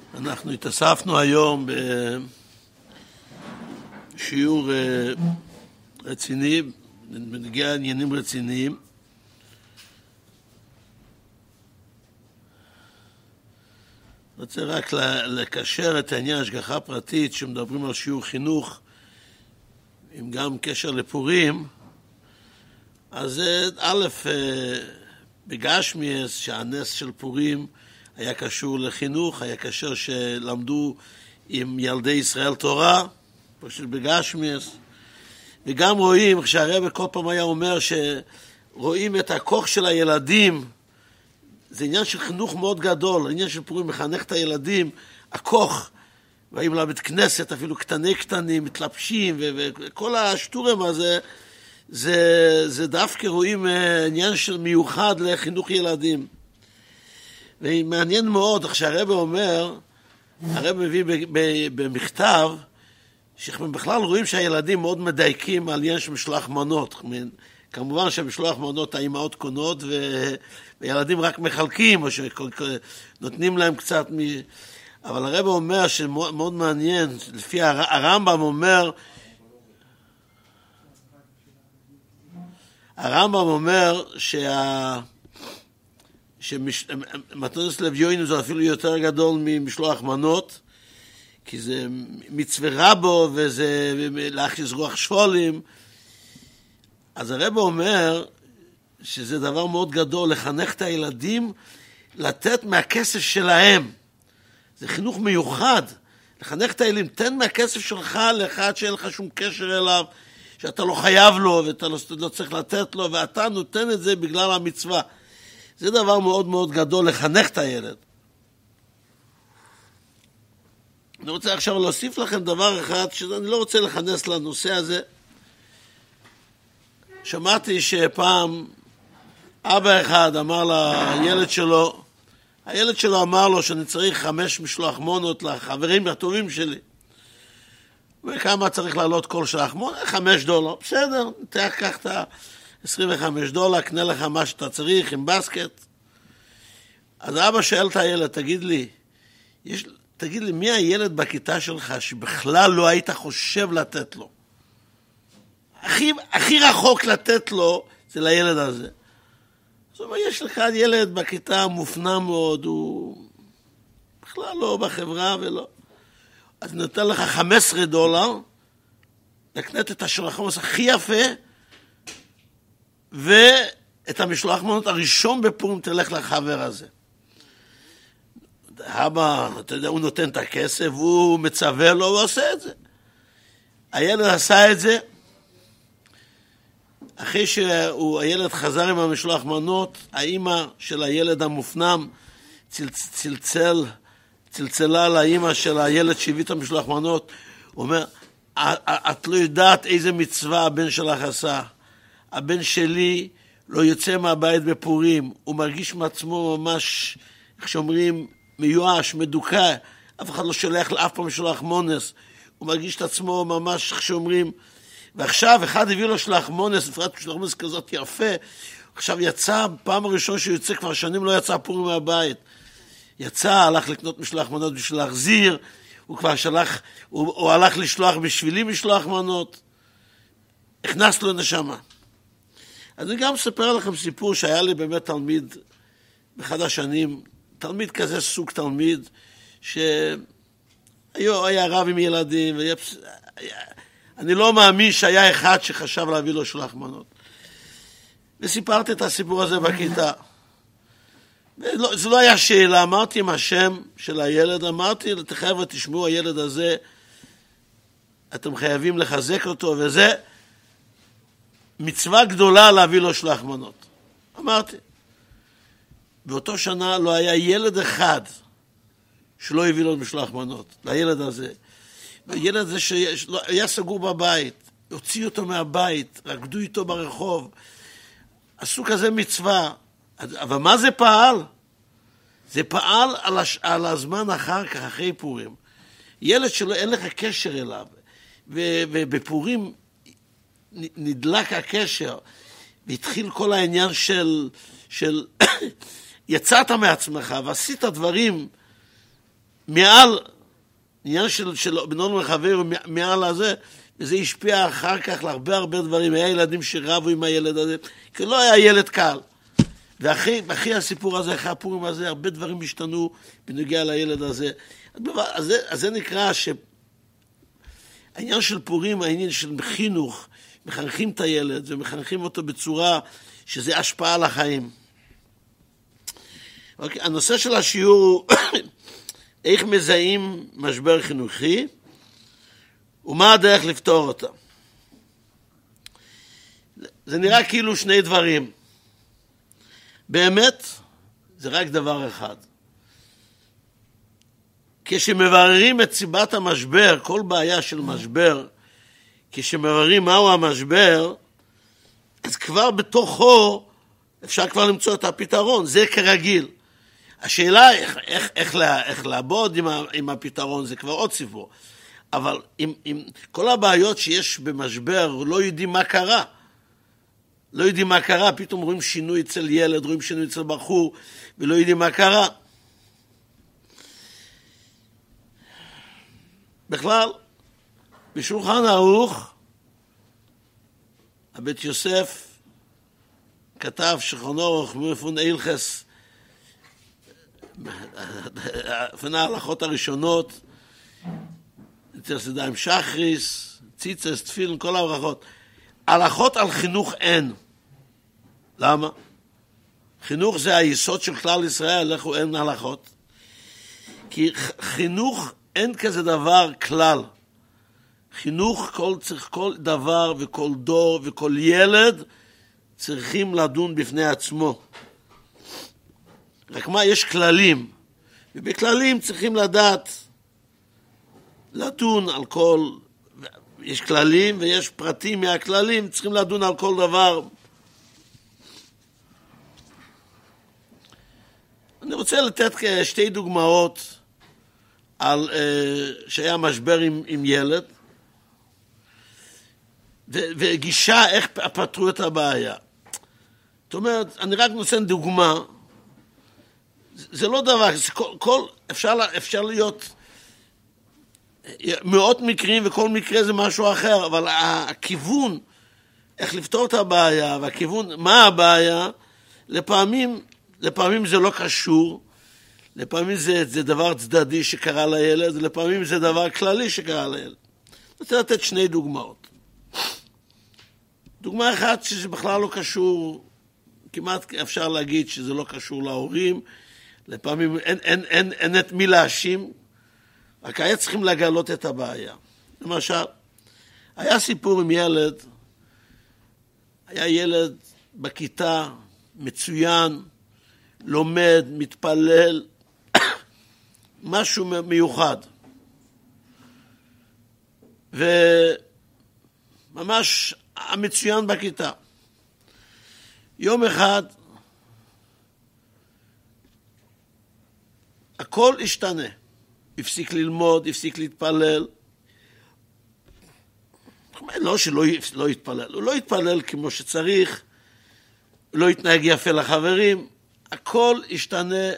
אנחנו התאספנו היום בשיעור רציני, בנגיע עניינים רציניים. רוצה רק לקשר את העניין השגחה פרטית שמדברים על שיעור חינוך עם גם קשר לפורים. אז א', בגשמיאס שהנס של פורים היה קשור לחינוך, היה קשר שלמדו עם ילדי ישראל תורה, פשוט בגשמיאס. וגם רואים, כשהרב כל פעם היה אומר שרואים את הכוח של הילדים, זה עניין של חינוך מאוד גדול, העניין של פורים מחנך את הילדים, הכוח, באים לבית כנסת, אפילו קטנים, מתלבשים, וכל השטורם הזה, זה דווקא רואים עניין של מיוחד לחינוך ילדים. ומעניין מאוד, כשהרב אומר, הרב מביא במכתב, שבכלל רואים שהילדים מאוד מדייקים על עניין של משלוח מנות. כמובן שמשלוח מנות האימהות קונות, וילדים רק מחלקים, או שנותנים להם קצת אבל הרב אומר שמאוד מעניין, לפי הרמב"ם אומר, שמתנות לוויונים זה אפילו יותר גדול ממשלוח מנות, כי זה מצווה רבו, וזה להכניס רוח שפולים. אז הרב אומר שזה דבר מאוד גדול, לחנך את הילדים, לתת מהכסף שלהם. זה חינוך מיוחד, לחנך את הילדים, תן מהכסף שלך לאחד שאין לך שום קשר אליו, שאתה לא חייב לו, ואתה לא צריך לתת לו, ואתה נותן את זה בגלל המצווה. זה דבר מאוד מאוד גדול, לחנך את הילד. אני רוצה עכשיו להוסיף לכם דבר אחד, שאני לא רוצה לכנס לנושא הזה. שמעתי שפעם אבא אחד אמר לילד שלו, הילד שלו אמר לו שאני צריך 5 משלוח מנות לחברים הטובים שלי. וכמה צריך לעלות כל שלח מונה? $5. בסדר, קח את $25, קנה לך מה שאתה צריך עם בסקט. אז אבא שואל את הילד, תגיד לי, מי הילד בכיתה שלך שבכלל לא היית חושב לתת לו? הכי רחוק לתת לו זה לילד הזה. זאת אומרת, יש לך ילד בכיתה מופנם מאוד, הוא בכלל לא בחברה ולא. אז נותן לך $15, לקנת את השלוח מנות הכי יפה, ואת המשלוח מנות הראשון בפורים תלך לחבר הזה. אבא, אתה יודע, הוא נותן את הכסף, הוא מצווה לו, הוא עושה את זה. הילד עשה את זה, אחרי שהילד חזר עם המשלוח מנות, האמא של הילד המופנם צלצלה לאמא של הילד שהביא את המשלוח מנות, הוא אומר, את לא יודעת איזה מצווה הבן שלך עשה. הבן שלי לא יוצא מהבית בפורים, הוא מרגיש מעצמו ממש, איך שאומרים, מיואש, מדוכא, אף אחד לא שולח לאף פעם משלוח מונס, הוא מרגיש את עצמו ממש, איך שאומרים, ועכשיו אחד הביא לו שלח מונס, בפרט משלח מונס כזאת יפה, עכשיו יצא, פעם הראשון שהוא יוצא, כבר שנים לא יצא פורים מהבית, יצא, הלך לקנות משלוח מנות בשביל להחזיר, הוא כבר שלח, הוא הלך לשלוח בשבילי משלוח מנות, הכנס לו נשמה. אז אני גם אספר לכם סיפור שהיה לי באמת תלמיד באחד השנים, תלמיד כזה סוג תלמיד, היה רב עם ילדים, אני לא מאמין שהיה אחד שחשב להביא לו שלח מנות. וסיפרתי את הסיפור הזה בכיתה. זה לא היה שאלה, אמרתי עם השם של הילד, אמרתי, חבר'ה, תשמעו, הילד הזה, אתם חייבים לחזק אותו, וזה מצווה גדולה להביא לו שלח מנות. אמרתי. באותו שנה לא היה ילד אחד שלא הביא לו משלח מנות, לילד הזה. הילד הזה שהיה סגור בבית, הוציאו אותו מהבית, רקדו איתו ברחוב, עשו כזה מצווה. אבל מה זה פעל? זה פעל על הזמן אחר כך, אחרי פורים. ילד שלא, אין לך קשר אליו, ובפורים נדלק הקשר, והתחיל כל העניין של יצאת מעצמך ועשית דברים מעל, עניין של בנון וחבר, מעל הזה, וזה השפיע אחר כך להרבה הרבה דברים. היה ילדים שרבו עם הילד הזה, כי לא היה ילד קל. ואחרי הסיפור הזה, אחרי הפורים הזה, הרבה דברים השתנו בנוגע לילד הזה. אז זה נקרא העניין של פורים, העניין של חינוך, מחנכים את הילד ומחנכים אותו בצורה שזה השפעה על החיים. אוקיי, הנושא של השיעור הוא איך מזהים משבר חינוכי ומה הדרך לפתור אותה. זה נראה כאילו שני דברים. באמת, זה רק דבר אחד. כשמבררים את סיבת המשבר, כל בעיה של משבר, כשמבררים מהו המשבר, אז כבר בתוכו אפשר כבר למצוא את הפתרון, זה כרגיל. השאלה איך לעבוד עם הפתרון, זה כבר עוד סיפור. אבל עם כל הבעיות שיש במשבר, לא יודעים מה קרה. לא יודעים מה קרה, פתאום רואים שינוי אצל ילד, רואים שינוי אצל בחור, ולא יודעים מה קרה. בכלל, בשולחן ערוך, הבית יוסף כתב שולחן ערוך מפון הלכס, לפני ההלכות הראשונות, אצל סדיים שחריס, ציצס, תפילין, כל ההלכות. הלכות על חינוך אין. למה? חינוך זה היסוד של כלל ישראל, לכו אין הלכות. כי חינוך אין כזה דבר כלל. חינוך צריך כל דבר וכל דור וכל ילד צריכים לדון בפני עצמו. רק מה, יש כללים, ובכללים צריכים לדון על כל, יש כללים ויש פרטים מהכללים, צריכים לדון על כל דבר. אני רוצה לתת שתי דוגמאות על שהיה משבר עם ילד, וגישה איך פתרו את הבעיה. זאת אומרת, אני רק נותן דוגמה, זה לא דבר, זה אפשר להיות מאות מקרים, וכל מקרה זה משהו אחר, אבל הכיוון, איך לפתור את הבעיה, והכיוון, מה הבעיה, לפעמים זה לא קשור, לפעמים זה דבר צדדי שקרה לילד, לפעמים זה דבר כללי שקרה לילד. אני רוצה לתת שני דוגמאות. דוגמה אחת שזה בכלל לא קשור, כמעט אפשר להגיד שזה לא קשור להורים, לפעמים אין את מי להאשים, רק היה צריכים לגלות את הבעיה. למשל, היה סיפור עם ילד, היה ילד בכיתה, מצוין, לומד, מתפלל, משהו מיוחד. וממש המצוין בכיתה. יום אחד, הכל השתנה. הפסיק ללמוד, הפסיק להתפלל. לא שלא יתפלל, הוא לא יתפלל כמו שצריך, לא יתנהג יפה לחברים, הכל השתנה.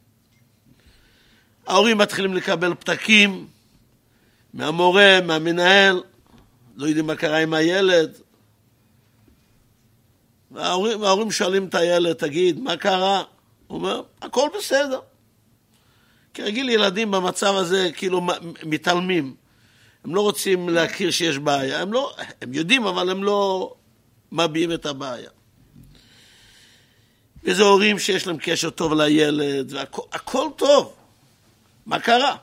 ההורים מתחילים לקבל פתקים מהמורה, מהמנהל, לא יודעים מה קרה עם הילד. וההורים שואלים את הילד, תגיד, מה קרה? הוא אומר, הכל בסדר. כרגיל ילדים במצב הזה כאילו מתעלמים. הם לא רוצים להכיר שיש בעיה. הם יודעים, אבל הם לא מביעים את הבעיה. וזה הורים שיש להם קשר טוב לילד, והכל טוב. מה קרה?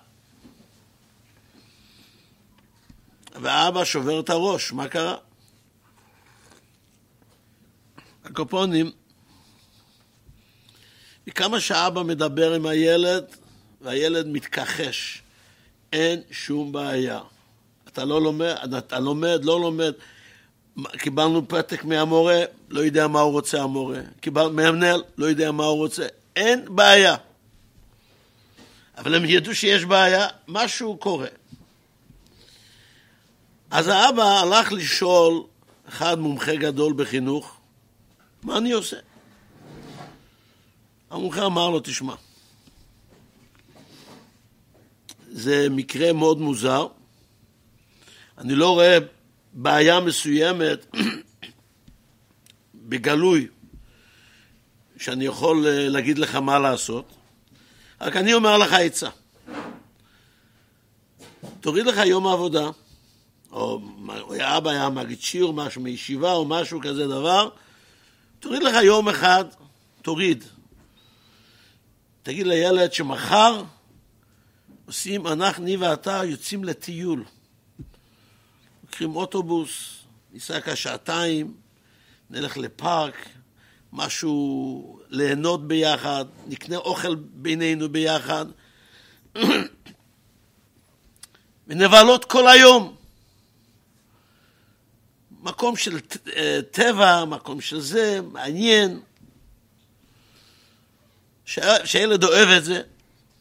והאבא שובר את הראש, מה קרה? הקופונים, וכמה שהאבא מדבר עם הילד, והילד מתכחש, אין שום בעיה. אתה לא לומד, אתה לומד, לא לומד. קיבלנו פתק מהמורה, לא יודע מה הוא רוצה המורה. קיבלנו מהמנהל, לא יודע מה הוא רוצה. אין בעיה. אבל הם ידעו שיש בעיה, משהו קורה. אז האבא הלך לשאול אחד מומחה גדול בחינוך, מה אני עושה? המומחה אמר לו, תשמע, זה מקרה מאוד מוזר. אני לא רואה בעיה מסוימת בגלוי שאני יכול להגיד לך מה לעשות. רק אני אומר לך עצה. תוריד לך יום העבודה, או אבא היה מגיד שיעור, משהו מישיבה או משהו כזה דבר, תוריד לך יום אחד, תוריד. תגיד לילד שמחר עושים, אני ואתה יוצאים לטיול. לוקחים אוטובוס, ניסע כשעתיים, נלך לפארק, משהו ליהנות ביחד, נקנה אוכל בינינו ביחד, ונבלות כל היום. מקום של טבע, מקום של זה, מעניין. שהילד אוהב את זה.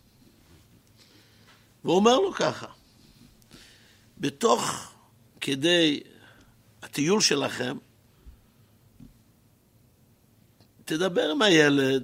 והוא אומר לו ככה, בתוך כדי הטיול שלכם, תדבר עם הילד,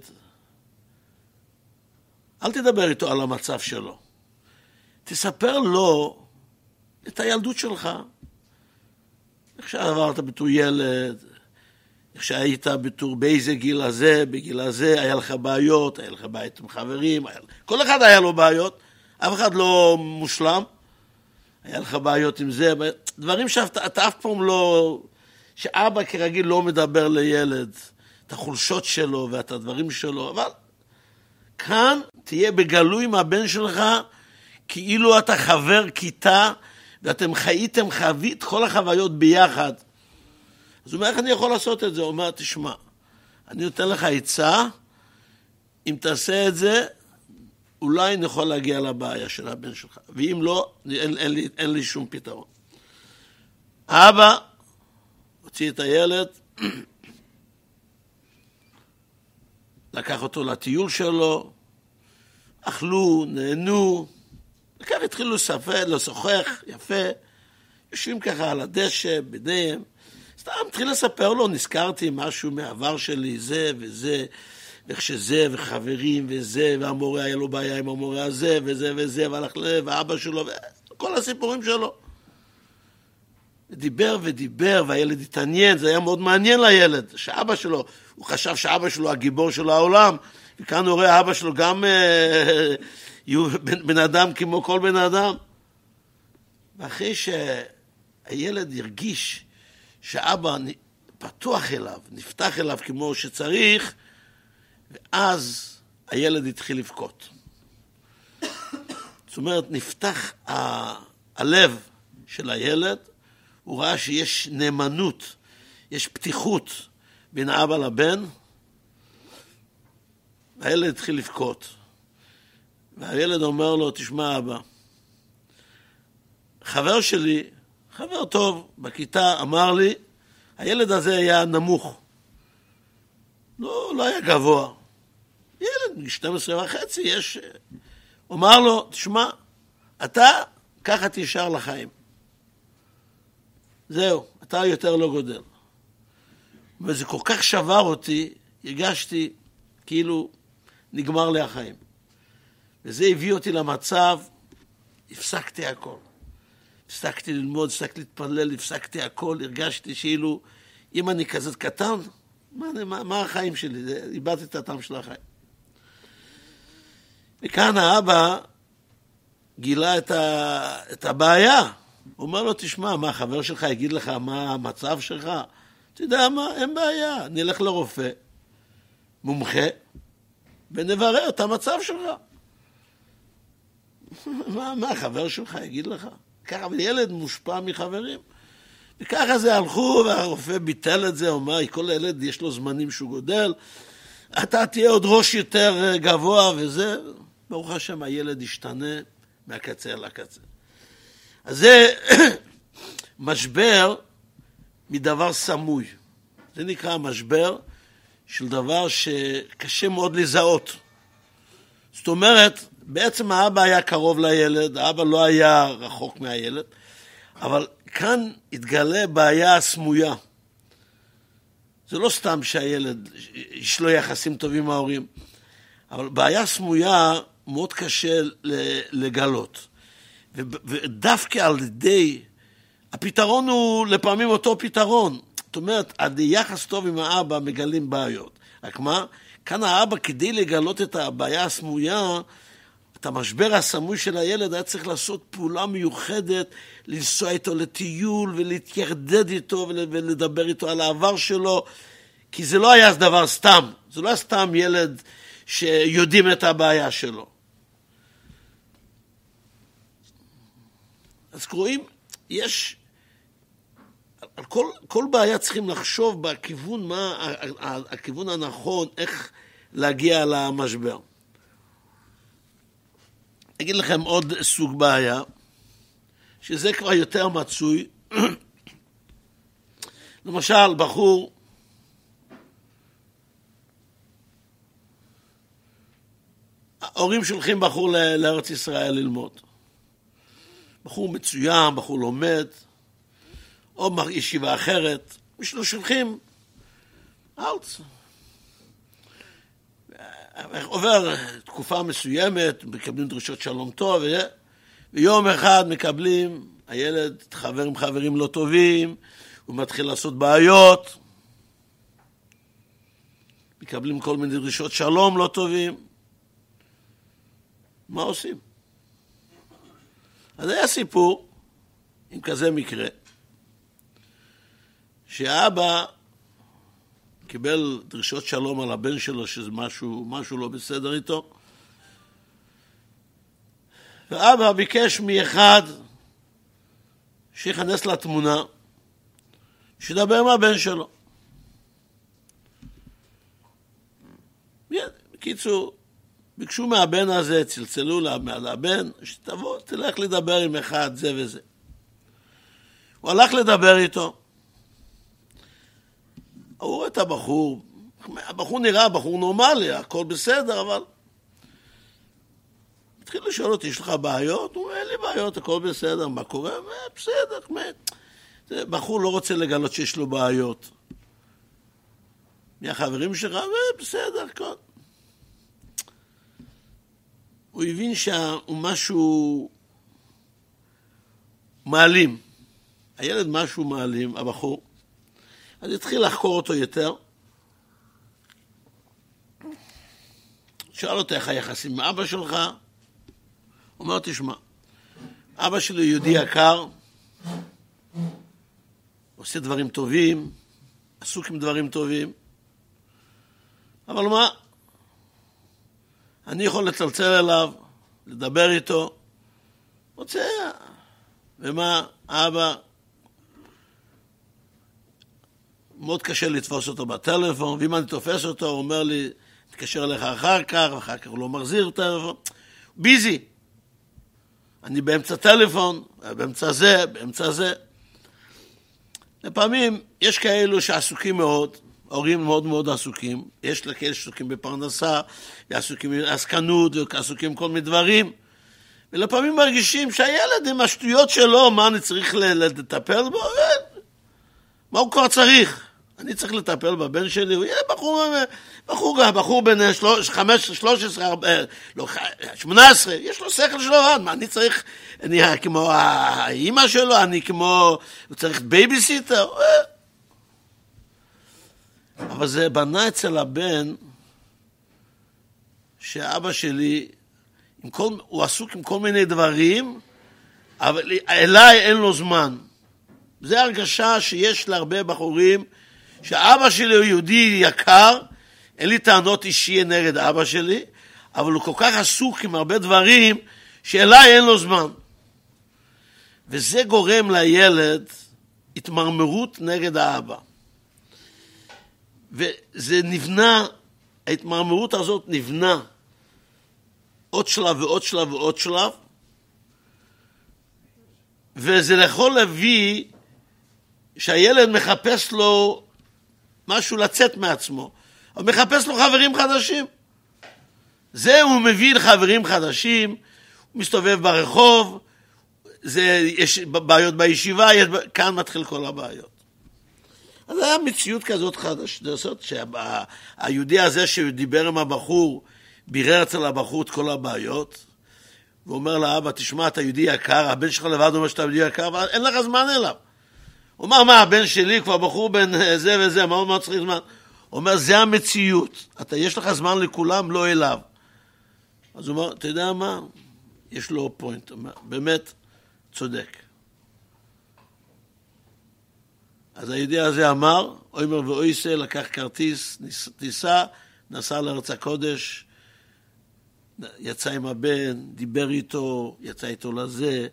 אל תדבר איתו על המצב שלו. תספר לו את הילדות שלך. איך שעברת בתור ילד, איך שהיית בתור באיזה גיל הזה, בגיל הזה, היה לך בעיות, היה לך בעיות עם חברים, כל אחד היה לו בעיות, אף אחד לא מושלם, היה לך בעיות עם זה, דברים שאתה אף פעם לא, שאבא כרגיל לא מדבר לילד, את החולשות שלו ואת הדברים שלו, אבל כאן תהיה בגלוי עם הבן שלך, כאילו אתה חבר כיתה, ואתם חווית כל החוויות ביחד. אז הוא אומר, איך אני יכול לעשות את זה? הוא אומר, תשמע, אני נותן לך עצה, אם תעשה את זה, אולי נוכל להגיע לבעיה של הבן שלך. ואם לא, אין לי שום פתרון. האבא הוציא את הילד, לקח אותו לטיול שלו, אכלו, נהנו, וכך התחילו לשוחח, יפה, יושבים ככה על הדשא, ביניהם, סתם התחיל לספר לו, נזכרתי משהו מהעבר שלי, זה וזה, ואיך שזה, וחברים וזה, והמורה היה לו בעיה עם המורה הזה, וזה וזה, והלך לב, ואבא שלו, וכל הסיפורים שלו. דיבר ודיבר, והילד התעניין, זה היה מאוד מעניין לילד, שאבא שלו, הוא חשב שאבא שלו הגיבור של העולם, וכאן הוא רואה אבא שלו גם בן אדם כמו כל בן אדם. ואחרי שהילד הרגיש שאבא פתוח אליו, נפתח אליו כמו שצריך, ואז הילד התחיל לבכות. זאת אומרת, נפתח הלב של הילד, הוא ראה שיש נאמנות, יש פתיחות בין אבא לבן, והילד התחיל לבכות. והילד אומר לו, תשמע אבא, חבר שלי, חבר טוב בכיתה, אמר לי, הילד הזה היה נמוך. לא היה גבוה. ילד 12.5, יש... הוא אמר לו, תשמע, אתה ככה תישאר לחיים. זהו, אתה יותר לא גודל. וזה כל כך שבר אותי, הרגשתי כאילו נגמר לי החיים. וזה הביא אותי למצב, הפסקתי הכל. הפסקתי ללמוד, הפסקתי להתפלל, הפסקתי הכל, הרגשתי שאילו, אם אני כזה קטן, מה החיים שלי? איבדתי את הטעם של החיים. וכאן האבא גילה את הבעיה. הוא אומר לו, תשמע, מה החבר שלך יגיד לך מה המצב שלך? אתה יודע מה, אין בעיה, נלך לרופא, מומחה, ונברר את המצב שלך. מה החבר שלך יגיד לך? ככה, ילד מושפע מחברים. וככה זה הלכו, והרופא ביטל את זה, אומר, כל ילד יש לו זמנים שהוא גודל, אתה תהיה עוד ראש יותר גבוה, וזה, ברוך השם, הילד ישתנה מהקצה לקצה. אז זה משבר מדבר סמוי. זה נקרא משבר של דבר שקשה מאוד לזהות. זאת אומרת, בעצם האבא היה קרוב לילד, האבא לא היה רחוק מהילד, אבל כאן התגלה בעיה סמויה. זה לא סתם שהילד יש לו יחסים טובים עם ההורים, אבל בעיה סמויה מאוד קשה לגלות. ודווקא על ידי, הפתרון הוא לפעמים אותו פתרון. זאת אומרת, עד יחס טוב עם האבא מגלים בעיות. רק מה? כאן האבא, כדי לגלות את הבעיה הסמויה, את המשבר הסמוי של הילד, היה צריך לעשות פעולה מיוחדת, לנסוע איתו לטיול ולהתיירדד איתו ולדבר איתו על העבר שלו, כי זה לא היה דבר סתם. זה לא היה סתם ילד שיודעים את הבעיה שלו. אז קוראים, יש, על כל בעיה צריכים לחשוב בכיוון, מה הכיוון הנכון, איך להגיע למשבר. אגיד לכם עוד סוג בעיה, שזה כבר יותר מצוי. למשל, בחור, ההורים שולחים בחור לארץ ישראל ללמוד. בחור מצוין, בחור לומד, או ישיבה אחרת, שולחים ארץ. עובר תקופה מסוימת, מקבלים דרישות שלום טוב, ויום אחד מקבלים, הילד חבר עם חברים לא טובים, הוא מתחיל לעשות בעיות, מקבלים כל מיני דרישות שלום לא טובים. מה עושים? אז היה סיפור עם כזה מקרה, שהאבא קיבל דרישות שלום על הבן שלו, שזה משהו לא בסדר איתו, ואבא ביקש מאחד שיכנס לתמונה, שידבר עם הבן שלו. בקיצור, ביקשו מהבן הזה, צלצלו לבן, שתבוא, תלך לדבר עם אחד, זה וזה. הוא הלך לדבר איתו. הוא רואה את הבחור נראה בחור נורמלי, הכל בסדר, אבל התחיל לשאול אותי, יש לך בעיות? הוא אומר, אין לי בעיות, הכל בסדר, מה קורה? בסדר, בחור לא רוצה לגלות שיש לו בעיות. מי החברים שלך? בסדר, הכל. הוא הבין שהוא משהו מעלים. הילד משהו מעלים, הבחור. אז התחיל לחקור אותו יותר. שאל אותו איך היחסים עם אבא שלך. הוא אומר, תשמע, אבא שלי יהודי יקר, עושה דברים טובים, עסוק עם דברים טובים, אבל מה? אני יכול לצלצל אליו, לדבר איתו, רוצה, ומה, אבא, מאוד קשה לתפוס אותו בטלפון, ואם אני תופס אותו, הוא אומר לי, תקשר אליך אחר כך, ואחר כך הוא לא מחזיר טלפון, ביזי. אני באמצע טלפון, באמצע זה. לפעמים יש כאלו שעסוקים מאוד, הורים מאוד מאוד עסוקים, יש כאלה שעסוקים בפרנסה, ועסוקים בעסקנות, ועסוקים כל מיני דברים, ולפעמים מרגישים שהילד עם השטויות שלו, מה אני צריך לטפל בו? מה הוא כבר צריך? אני צריך לטפל בבן שלי, הוא יהיה בחור בן 18, יש לו שכל שלו, מה אני צריך, אני כמו האמא שלו, הוא צריך בייביסיטר, אבל זה בנה אצל הבן, שאבא שלי, הוא עסוק עם כל מיני דברים, אבל אליי אין לו זמן. זה הרגשה שיש להרבה בחורים, שאבא שלי הוא יהודי יקר, אין לי טענות אישי נגד אבא שלי, אבל הוא כל כך עסוק עם הרבה דברים, שאליי אין לו זמן. וזה גורם לילד התמרמרות נגד האבא. וזה נבנה, ההתמרמרות הזאת נבנה, עוד שלב ועוד שלב ועוד שלב, וזה יכול להביא שהילד מחפש לו משהו לצאת מעצמו, הוא מחפש לו חברים חדשים. זה הוא מביא לחברים חדשים, הוא מסתובב ברחוב, יש בעיות בישיבה, כאן מתחיל כל הבעיות. אז היה מציאות כזאת חדשה, שהיהודי הזה שדיבר עם הבחור, בירר אצל הבחור את כל הבעיות, ואומר לאבא, תשמע, אתה יהודי יקר, הבן שלך לבד אומר שאתה יהודי יקר, אבל אין לך זמן אליו. הוא אומר, מה, הבן שלי כבר בחור בין זה וזה, מה צריך זמן? הוא אומר, זה המציאות, יש לך זמן לכולם, לא אליו. אז הוא אומר, אתה יודע מה? יש לו פוינט, באמת צודק. אז היהודי הזה אמר, אומר ואויסה, לקח כרטיס, טיסה, נסע לארץ הקודש, יצא עם הבן, דיבר איתו, יצא איתו לזה,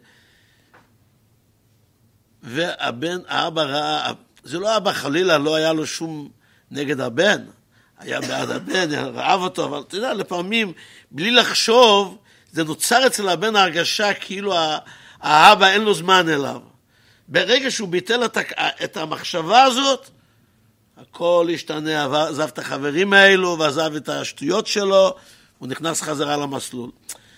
והבן, האבא ראה, זה לא אבא חלילה, לא היה לו שום נגד הבן, היה בעד הבן, רעב אותו, אבל אתה יודע, לפעמים, בלי לחשוב, זה נוצר אצל הבן ההרגשה, כאילו האבא אין לו זמן אליו. ברגע שהוא ביטל את המחשבה הזאת, הכל השתנה, עזב את החברים האלו, ועזב את השטויות שלו, הוא נכנס חזרה למסלול.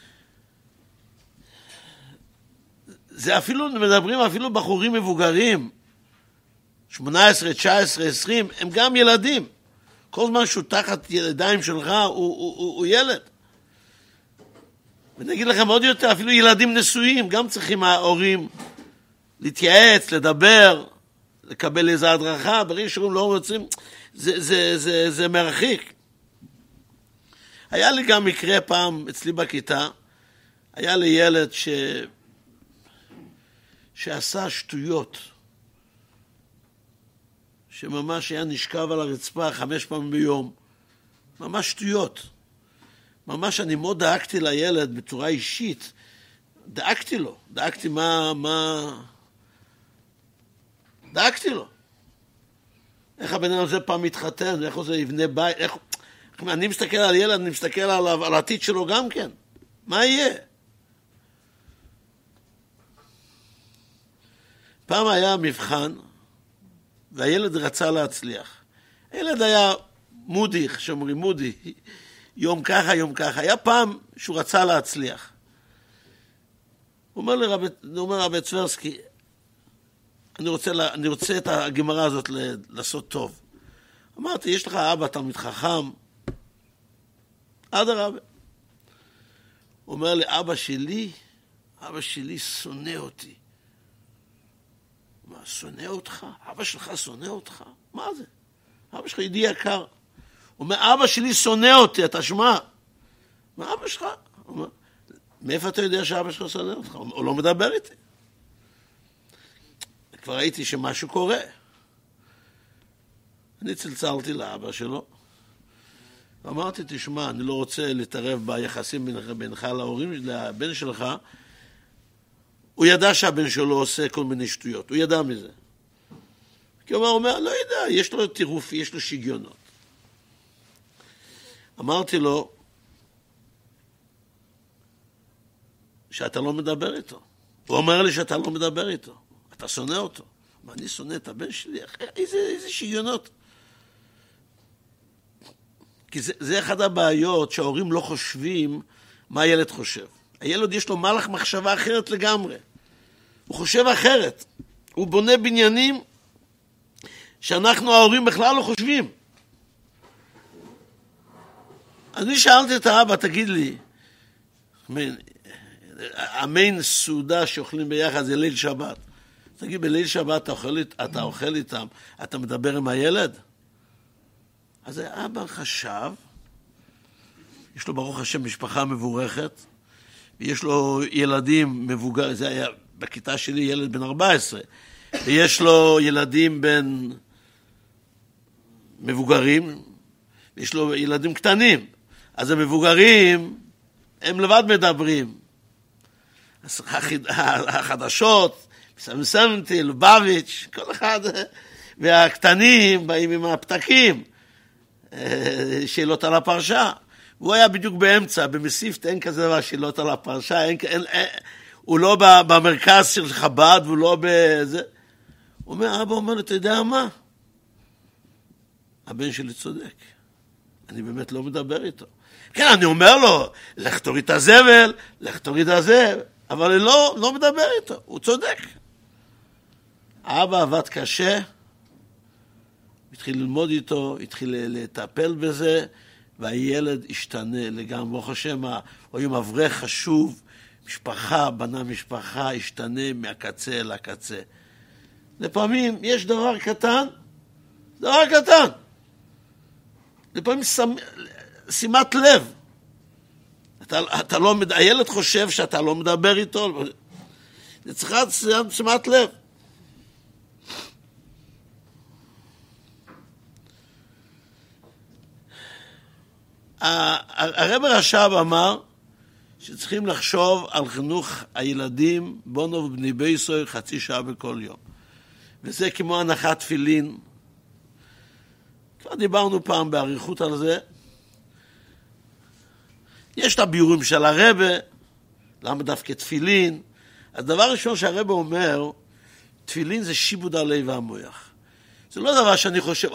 זה אפילו, מדברים אפילו בחורים מבוגרים, 18, 19, 20, הם גם ילדים. כל זמן שהוא תחת ידיים שלך, הוא ילד. ונגיד לכם עוד יותר, אפילו ילדים נשואים, גם צריכים ההורים להתייעץ, לדבר, לקבל איזו הדרכה, ברגע שהם לא רוצים, זה מרחיק. היה לי גם מקרה פעם אצלי בכיתה, היה לי ילד שעשה שטויות, שממש היה נשכב על הרצפה 5 פעמים ביום, ממש שטויות. ממש אני מאוד דאגתי לילד בצורה אישית, דאגתי לו, דאגתי דאגתי לו. איך הבן אדם הזה פעם מתחתן, איך הוא זה יבנה בית, אני מסתכל על ילד, אני מסתכל על העתיד שלו גם כן. מה יהיה? פעם היה מבחן, והילד רצה להצליח. הילד היה מודי, שאומרים מודי, יום ככה, יום ככה. היה פעם שהוא רצה להצליח. הוא אומר רבי צברסקי, אני רוצה את הגמרא הזאת לעשות טוב. אמרתי, יש לך אבא תלמיד חכם, אדרבה. הוא אומר לי, אבא שלי שונא אותי. מה, שונא אותך? אבא שלך שונא אותך? מה זה? אבא שלך ידיע יקר. הוא אומר, אבא שלי שונא אותי, אתה שמע? מה אבא שלך? הוא אומר, מאיפה אתה יודע שאבא שלך שונא אותך? הוא לא מדבר איתי. כבר ראיתי שמשהו קורה. אני צלצלתי לאבא שלו, ואמרתי, תשמע, אני לא רוצה להתערב ביחסים בינך להורים, לבן שלך. הוא ידע שהבן שלו עושה כל מיני שטויות, הוא ידע מזה. כי הוא אומר, לא יודע, יש לו טירוף, יש לו שגיונות. אמרתי לו, שאתה לא מדבר איתו. הוא אומר לי שאתה לא מדבר איתו. אתה שונא אותו. מה, אני שונא את הבן שלי? איזה שגיונות. כי זה אחד הבעיות שההורים לא חושבים מה הילד חושב. הילד יש לו מהלך מחשבה אחרת לגמרי. הוא חושב אחרת. הוא בונה בניינים שאנחנו ההורים בכלל לא חושבים. אני שאלתי את האבא, תגיד לי, המיין סעודה שאוכלים ביחד זה ליל שבת. תגיד, בליל שבת אתה אוכל איתם, אתה מדבר עם הילד? אז האבא חשב, יש לו ברוך השם משפחה מבורכת, ויש לו ילדים מבוגר, זה היה בכיתה שלי ילד בן 14, ויש לו ילדים בן מבוגרים, ויש לו ילדים קטנים. אז המבוגרים, הם לבד מדברים. החדשות, סמסמתי, לובביץ', כל אחד, והקטנים באים עם הפתקים, שאלות על הפרשה. הוא היה בדיוק באמצע, במסיפת אין כזה דבר שאלות על הפרשה, הוא לא במרכז של חב"ד, והוא לא בזה. הוא אומר, אבא אומר, אתה יודע מה? הבן שלי צודק. אני באמת לא מדבר איתו. כן, אני אומר לו, לך תוריד את הזבל, לך תוריד את זה, אבל אני לא מדבר איתו, הוא צודק. האבא עבד קשה, התחיל ללמוד איתו, התחיל לטפל בזה, והילד השתנה לגמרי. ברוך השם, הוא היה מברך חשוב, משפחה, בנה משפחה, השתנה מהקצה לקצה. לפעמים יש דבר קטן, לפעמים שימת לב. אתה לא, הילד חושב שאתה לא מדבר איתו, זה צריכה שימת לב. הרב רש"ב אמר שצריכים לחשוב על חינוך הילדים, בונו ובני בישראל, חצי שעה בכל יום. וזה כמו הנחת תפילין. כבר דיברנו פעם באריכות על זה. יש את הביורים של הרב, למה דווקא תפילין? הדבר הראשון שהרב אומר, תפילין זה שיבוד הלב והמוח. זה לא דבר שאני חושב,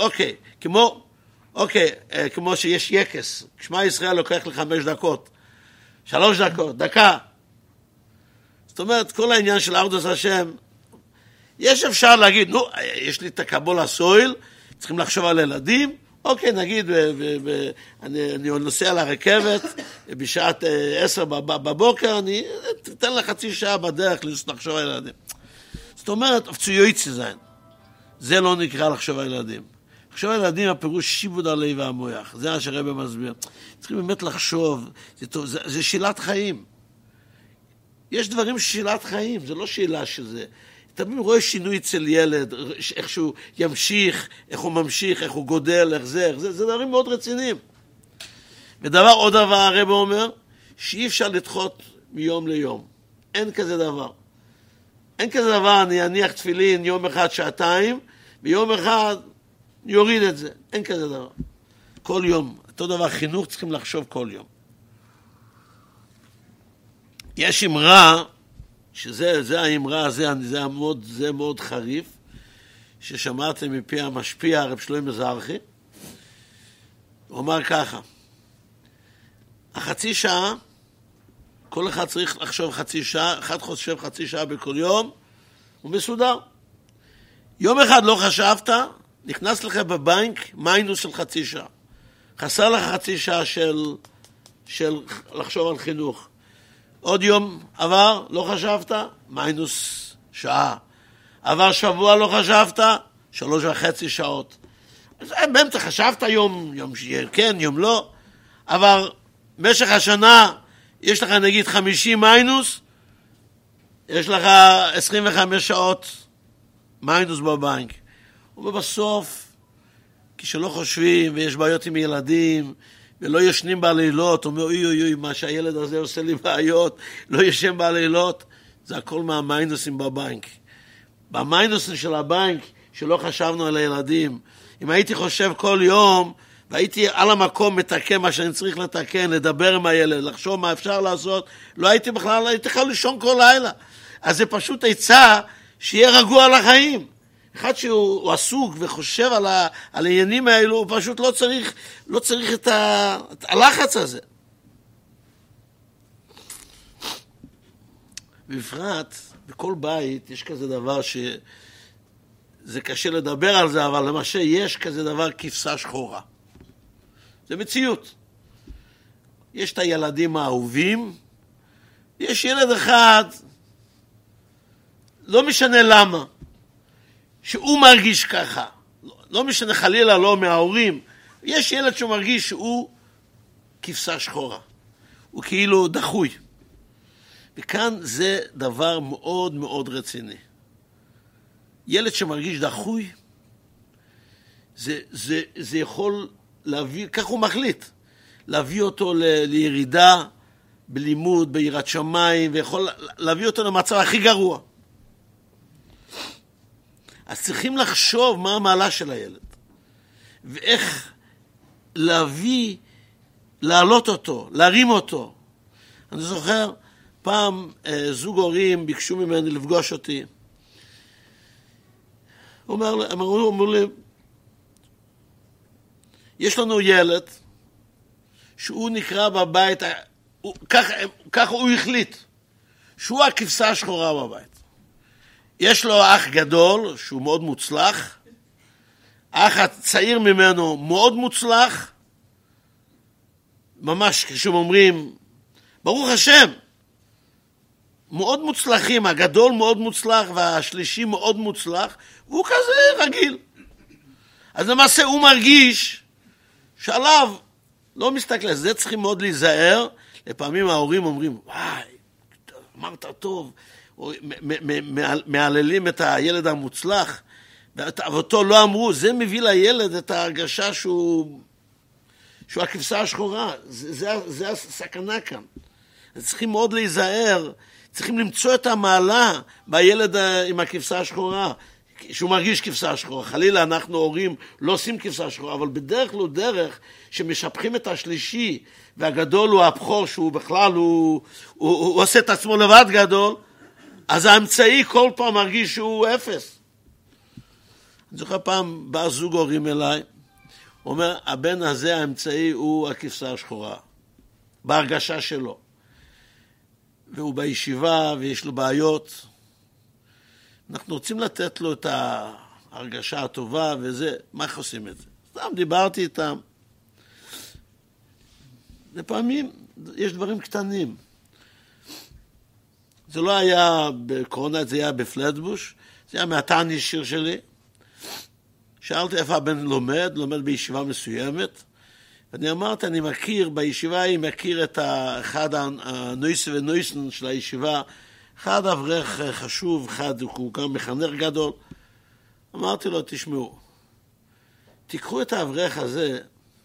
כמו שיש יקס, שמע ישראל לוקח לי 5 דקות, 3 דקות, דקה. זאת אומרת, כל העניין של אחדות השם, יש אפשר להגיד, יש לי את הקבול הסויל, צריכים לחשוב על ילדים, נגיד, אני נוסע על הרכבת, בשעה 10 בבוקר, אני אתן לה חצי שעה בדרך לחשוב על ילדים. זאת אומרת, פצויוצי זין. זה לא נקרא לחשוב על ילדים. לחשוב על ילדים הפירוש שיבוד הלב והמוח. זה מה שהרבא מסביר. צריכים באמת לחשוב, זה שאלת חיים. יש דברים שאלת חיים, זה לא שאלה של זה. תמיד רואה שינוי אצל ילד, איך שהוא ימשיך, איך הוא ממשיך, איך הוא גודל, איך זה דברים מאוד רציניים. עוד דבר הרב אומר, שאי אפשר לדחות מיום ליום. אין כזה דבר. אני אניח תפילין יום אחד, שעתיים, ויום אחד יוריד את זה. אין כזה דבר. כל יום. אותו דבר, חינוך צריכים לחשוב כל יום. יש אמרה, שזה האמרה, זה מאוד חריף, ששמעתם מפי המשפיע, הרב שלמה זרחי. הוא אמר ככה, החצי שעה, כל אחד צריך לחשוב חצי שעה, אחד חושב חצי שעה בכל יום, הוא מסודר. יום אחד לא חשבת, נכנס לך בבנק מיינוס של חצי שעה. חסר לך חצי שעה של לחשוב על חינוך. עוד יום עבר, לא חשבת, מיינוס שעה. עבר שבוע, לא חשבת, 3.5 שעות. אז באמצע חשבת יום כן, יום לא. אבל במשך השנה, יש לך נגיד 50 מיינוס, יש לך 25 שעות מיינוס בבנק. ובסוף, כשלא חושבים, ויש בעיות עם ילדים, ולא ישנים בלילות, אומר, אוי, מה שהילד הזה עושה לי בעיות, לא ישן בלילות, זה הכל מהמיינוסים בבנק. במיינוסים של הבנק, שלא חשבנו על הילדים, אם הייתי חושב כל יום, והייתי על המקום מתקן מה שאני צריך לתקן, לדבר עם הילד, לחשוב מה אפשר לעשות, לא הייתי בכלל, הייתי יכול לישון כל לילה. אז זה פשוט עצה שיהיה רגוע על החיים. אחד שהוא עסוק וחושב על העניינים האלו, הוא פשוט לא צריך את הלחץ הזה. בפרט, בכל בית יש כזה דבר זה קשה לדבר על זה, אבל למשל יש כזה דבר כבשה שחורה. זה מציאות. יש את הילדים האהובים, יש ילד אחד, לא משנה למה, שהוא מרגיש ככה, לא משנה חלילה לא מההורים, יש ילד שמרגיש שהוא כבשה שחורה, הוא כאילו דחוי. וכאן זה דבר מאוד מאוד רציני. ילד שמרגיש דחוי, זה יכול להביא, כך הוא מחליט, להביא אותו לירידה בלימוד, ביראת שמיים, ויכול להביא אותו למצב הכי גרוע. אז צריכים לחשוב מה המעלה של הילד, ואיך להעלות אותו, להרים אותו. אני זוכר, פעם זוג הורים ביקשו ממני לפגוש אותי. אמרו לי, יש לנו ילד שהוא נקרא בבית, ככה הוא החליט, שהוא הכבשה השחורה בבית. יש לו אח גדול שהוא מאוד מוצלח, אח הצעיר ממנו מאוד מוצלח, ממש כשהם אומרים, ברוך השם, מאוד מוצלחים, הגדול מאוד מוצלח והשלישי מאוד מוצלח, והוא כזה רגיל. אז למעשה הוא מרגיש שעליו לא מסתכל, זה צריכים מאוד להיזהר. לפעמים ההורים אומרים, וואי, אמרת טוב, מעללים את הילד המוצלח, ואותו לא אמרו, זה מביא לילד את ההרגשה שהוא הכבשה השחורה. זה הסכנה כאן. צריכים מאוד להיזהר, צריכים למצוא את המעלה בילד עם הכבשה השחורה, שהוא מרגיש כבשה השחורה. חלילה אנחנו הורים לא עושים כבשה השחורה, אבל בדרך לא דרך שמשפחים את השלישי, והגדול הוא הבכור, שהוא בכלל, הוא עושה את עצמו לבד גדול, אז האמצעי כל פעם מרגיש שהוא אפס. אני זוכר פעם בא זוג הורים אליי, הוא אומר, הבן הזה האמצעי הוא הכבשה השחורה, בהרגשה שלו. והוא בישיבה ויש לו בעיות. אנחנו רוצים לתת לו את ההרגשה הטובה וזה, מה איך עושים את זה? סתם דיברתי איתם. לפעמים יש דברים קטנים. זה לא היה בקורונה, זה היה בפלטבוש, זה היה מהתן ישיר שלי. שאלתי איפה הבן לומד בישיבה מסוימת, ואני אמרתי, אני מכיר, בישיבה היא מכיר את אחד הנויס ונויסן של הישיבה, אחד אברך חשוב, אחד הוא גם מחנך גדול. אמרתי לו, תשמעו, תיקחו את האברך הזה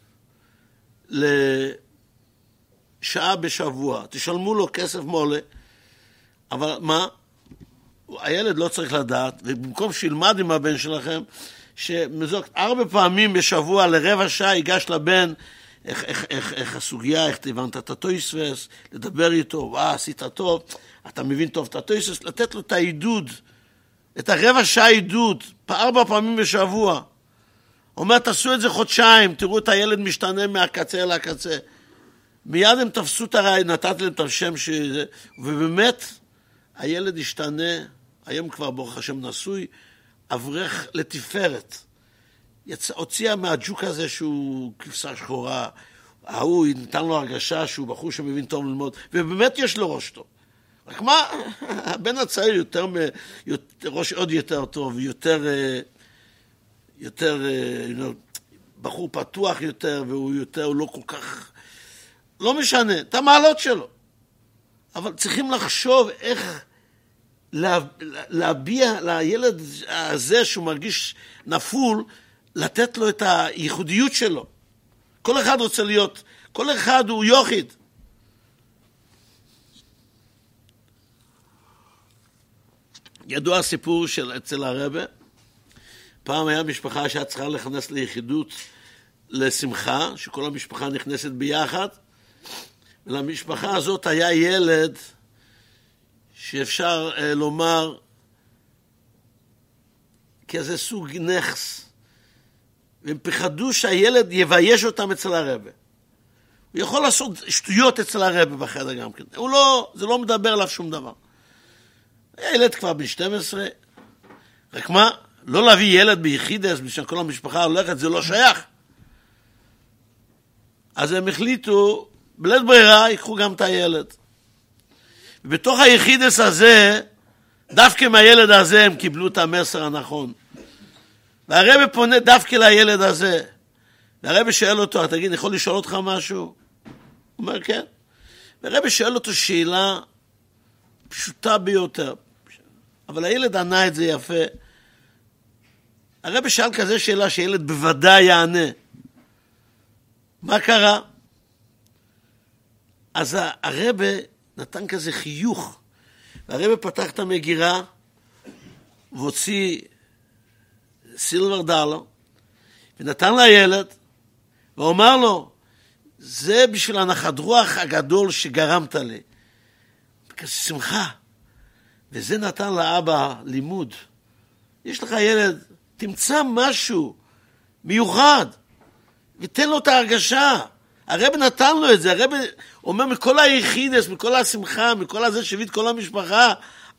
לשעה בשבוע, תשלמו לו כסף מולה, אבל מה? הילד לא צריך לדעת, ובמקום שילמד עם הבן שלכם, שמזוק 4 פעמים בשבוע לרבע שעה ייגש לבן איך הסוגיה, איך הבנת את התויספס, לדבר איתו, עשית טוב, אתה מבין טוב את התויספס, לתת לו את העידוד, את הרבע שעה עידוד, 4 פעמים בשבוע. אומר, תעשו את זה חודשיים, תראו את הילד משתנה מהקצה לקצה. מיד הם תפסו את הרעי, נתתי להם את השם שזה, ובאמת הילד השתנה, היום כבר ברוך השם נשוי, אברך לתפארת. הוציאה מהג'וק הזה שהוא כבשה שחורה, הוא נתן לו הרגשה שהוא בחור שמבין טוב ללמוד, ובאמת יש לו ראש טוב. רק מה, הבן הצעיר ראש עוד יותר טוב, יותר בחור פתוח יותר, והוא יותר, לא כל כך, לא משנה, את המעלות שלו. אבל צריכים לחשוב איך להביע לילד הזה שהוא מרגיש נפול, לתת לו את הייחודיות שלו. כל אחד רוצה להיות, כל אחד הוא יוחיד. ידוע הסיפור אצל הרבה, פעם היה משפחה שהיה צריכה להיכנס ליחידות לשמחה, שכל המשפחה נכנסת ביחד, ולמשפחה הזאת היה ילד שאפשר לומר כאיזה סוג נכס, והם פחדו שהילד יבייש אותם אצל הרבה. הוא יכול לעשות שטויות אצל הרבה בחדר גם כן. זה לא מדבר עליו שום דבר. הילד כבר בן 12, רק מה? לא להביא ילד ביחידס, בשביל כל המשפחה הולכת, זה לא שייך. אז הם החליטו, בלית ברירה, ייקחו גם את הילד. ובתוך היחידס הזה, דווקא מהילד הזה הם קיבלו את המסר הנכון. והרבא פונה דווקא לילד הזה. והרבא שואל אותו, תגיד, אני יכול לשאול אותך משהו? הוא אומר, כן. והרבא שואל אותו שאלה פשוטה ביותר. אבל הילד ענה את זה יפה. הרבא שאל כזה שאלה שילד בוודאי יענה. מה קרה? אז הרבא נתן כזה חיוך. והרבא פתח את המגירה והוציא סילבר דולר, ונתן לילד, ואומר לו, זה בשביל הנחת רוח הגדול שגרמת לי. שמחה. וזה נתן לאבא לימוד. יש לך ילד, תמצא משהו מיוחד, ותן לו את ההרגשה. הרב נתן לו את זה, הרב אומר מכל היחידס, מכל השמחה, מכל הזה שהביא את כל המשפחה,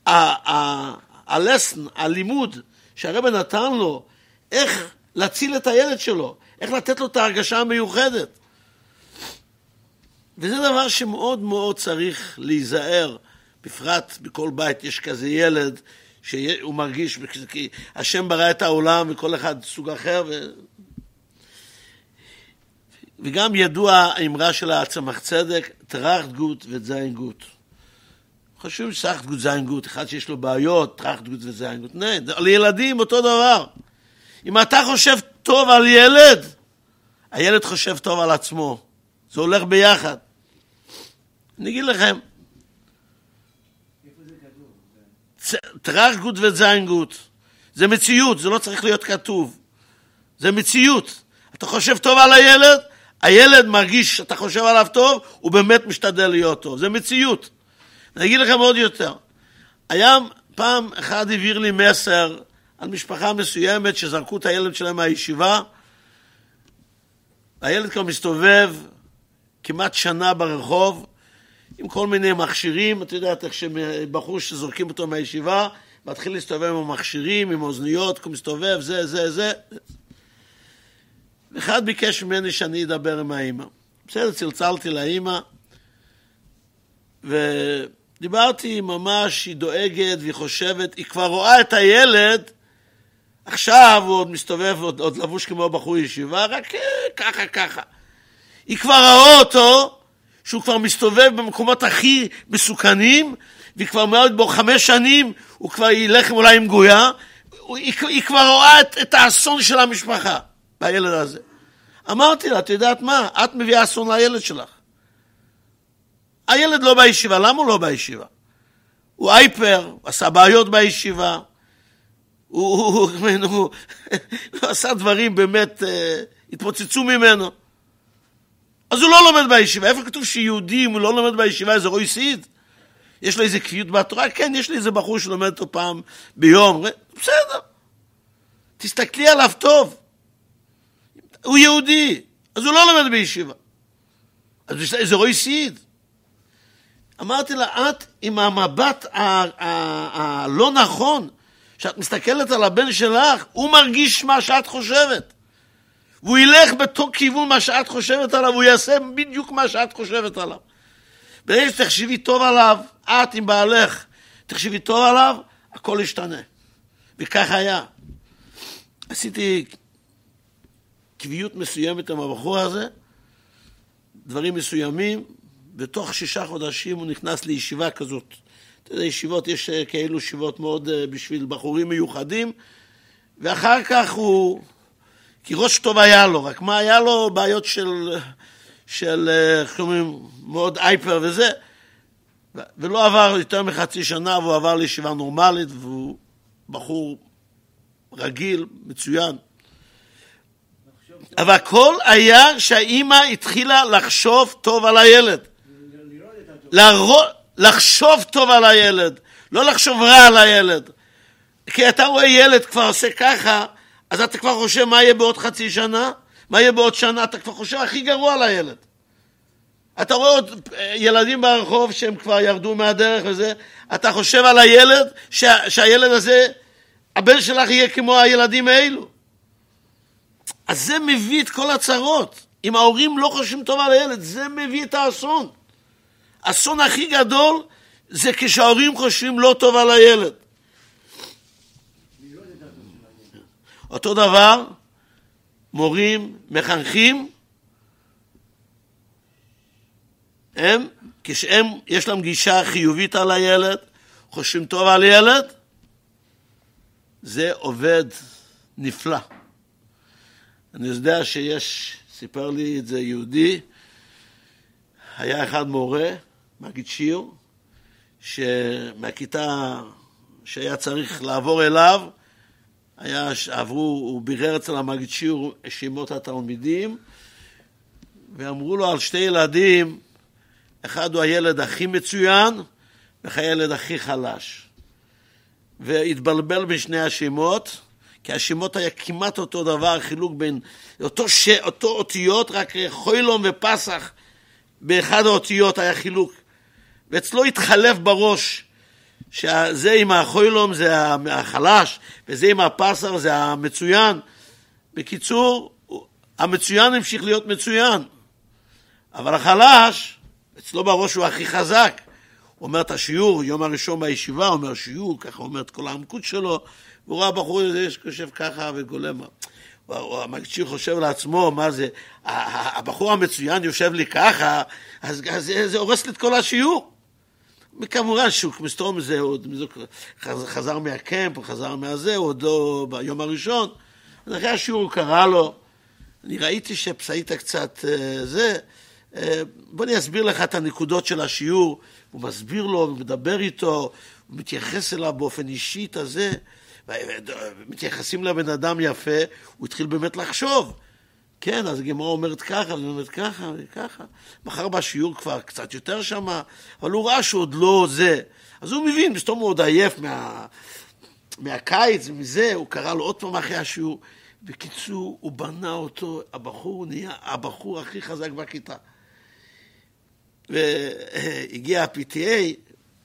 הלסן, הלימוד, שהרב נתן לו, איך להציל את הילד שלו, איך לתת לו את ההרגשה המיוחדת. וזה דבר שמאוד מאוד צריך להיזהר בפרט בכל בית יש כזה ילד שהוא מרגיש, כי השם ברא את העולם וכל אחד סוג אחר, וגם ידוע האמרה של הצמח צדק, טראכט גוט וזיין גוט. חשוב שטראכט גוט זיין גוט, אחד שיש לו בעיות, טראכט גוט וזיין גוט. על ילדים אותו דבר. אם אתה חושב טוב על ילד, הילד חושב טוב על עצמו. זה הולך ביחד. אני אגיד לכם, טראכט גוט וזיין גוט. זה מציאות, זה לא צריך להיות כתוב. זה מציאות. אתה חושב טוב על הילד, הילד מרגיש שאתה חושב עליו טוב, הוא באמת משתדל להיות טוב. זה מציאות. אני אגיד לכם עוד יותר. היה פעם אחד העביר לי מסר על משפחה מסוימת שזרקו את הילד שלהם מהישיבה. הילד כבר מסתובב כמעט שנה ברחוב, עם כל מיני מכשירים. אתה יודע, בחור שזורקים אותו מהישיבה, מתחיל להסתובב עם המכשירים, עם אוזניות, הוא מסתובב, זה. אחד ביקש ממני שאני אדבר עם האמא. בסדר, צלצלתי לאמא, ודיברתי ממש, היא דואגת והיא חושבת, היא כבר רואה את הילד, עכשיו הוא עוד מסתובב, עוד לבוש כמו בחור ישיבה, רק ככה. היא כבר רואה אותו, שהוא כבר מסתובב במקומות הכי מסוכנים, והיא כבר מאוד בו 5 שנים, הוא כבר ילך אולי עם גויה, היא כבר רואה את האסון של המשפחה, בילד הזה. אמרתי לה, את יודעת מה? את מביאה אסון לילד שלך. הילד לא בישיבה, למה הוא לא בישיבה? הוא אייפר, עשה בעיות בישיבה, הוא עשה דברים באמת, התפוצצו ממנו. אז הוא לא לומד בישיבה. איפה כתוב שיהודי, אם הוא לא לומד בישיבה, זה רוי סיד? יש לו איזה קביעות בתורה? כן, יש לי איזה בחור שלומד אותו פעם ביום. בסדר. תסתכלי עליו טוב. הוא יהודי, אז הוא לא לומד בישיבה. אז זה רוי סיד. אמרתי לה, את עם המבט הלא נכון, שאת מסתכלת על הבן שלך, הוא מרגיש מה שאת חושבת. והוא ילך בתוך כיוון מה שאת חושבת עליו, הוא יעשה בדיוק מה שאת חושבת עליו. ברגע שתחשבי טוב עליו, את עם בעלך, תחשבי טוב עליו, הכל ישתנה. וכך היה. עשיתי קביעות מסוימת עם הבחור הזה, דברים מסוימים, בתוך 6 חודשים הוא נכנס לישיבה כזאת. אתה יודע, ישיבות, יש כאלו ישיבות מאוד בשביל בחורים מיוחדים, ואחר כך הוא, כי ראש טוב היה לו, רק מה היה לו? בעיות של מאוד אייפר וזה, ולא עבר יותר מחצי שנה, והוא עבר לישיבה נורמלית, והוא בחור רגיל, מצוין. אבל הכל היה שהאימא התחילה לחשוב טוב על הילד. לחשוב טוב על הילד, לא לחשוב רע על הילד. כי אתה רואה ילד כבר עושה ככה, אז אתה כבר חושב מה יהיה בעוד חצי שנה, מה יהיה בעוד שנה, אתה כבר חושב הכי גרוע על הילד. אתה רואה עוד ילדים ברחוב שהם כבר ירדו מהדרך וזה, אתה חושב על הילד, שהילד הזה, הבן שלך יהיה כמו הילדים האלו. אז זה מביא את כל הצרות. אם ההורים לא חושבים טוב על הילד, זה מביא את האסון. האסון הכי גדול זה כשההורים חושבים לא טוב על הילד. אותו דבר, מורים, מחנכים, הם, כשהם, יש להם גישה חיובית על הילד, חושבים טוב על ילד, זה עובד נפלא. אני יודע שיש, סיפר לי את זה יהודי, היה אחד מורה, מגיד שיעור, שמהכיתה שהיה צריך לעבור אליו, הוא בירר אצל המגיד שיעור שמות התלמידים, ואמרו לו על 2 ילדים, אחד הוא הילד הכי מצוין, והילד הכי חלש. והתבלבל בין 2 השמות, כי השמות היה כמעט אותו דבר, חילוק בין אותו אותיות, רק חוילום ופסח, באחד האותיות היה חילוק. ואצלו התחלף בראש, שזה עם החוילום זה החלש, וזה עם הפסח זה המצוין. בקיצור, המצוין המשיך להיות מצוין. אבל החלש, אצלו בראש הוא הכי חזק. אומר את השיעור, יום הראשון בישיבה, אומר שיעור, ככה אומר את כל העמקות שלו, והוא רואה בחור הזה שחושב ככה וגולם. המקצ'יר חושב לעצמו, מה זה, הבחור המצוין יושב לי ככה, אז זה הורס לי את כל השיעור. וכמובן שהוא מסתום מזה, חזר מהקמפ, חזר מהזה, עוד לא ביום הראשון. אז אחרי השיעור הוא קרא לו, אני ראיתי שפסאית קצת זה, בוא אני אסביר לך את הנקודות של השיעור, הוא מסביר לו, הוא מדבר איתו, הוא מתייחס אליו באופן אישית הזה, מתייחסים לבן אדם יפה, הוא התחיל באמת לחשוב, כן, אז הגמרא אומרת ככה, ואומרת ככה, וככה, מחר בשיעור כבר קצת יותר שמה, אבל הוא ראה שהוא עוד לא זה, אז הוא מבין, בסתום הוא עוד עייף מהקיץ ומזה, הוא קרא לו עוד פעם אחרי השיעור, בקיצור, הוא בנה אותו, הבחור נהיה הבחור הכי חזק בכיתה. והגיע ה-PTA,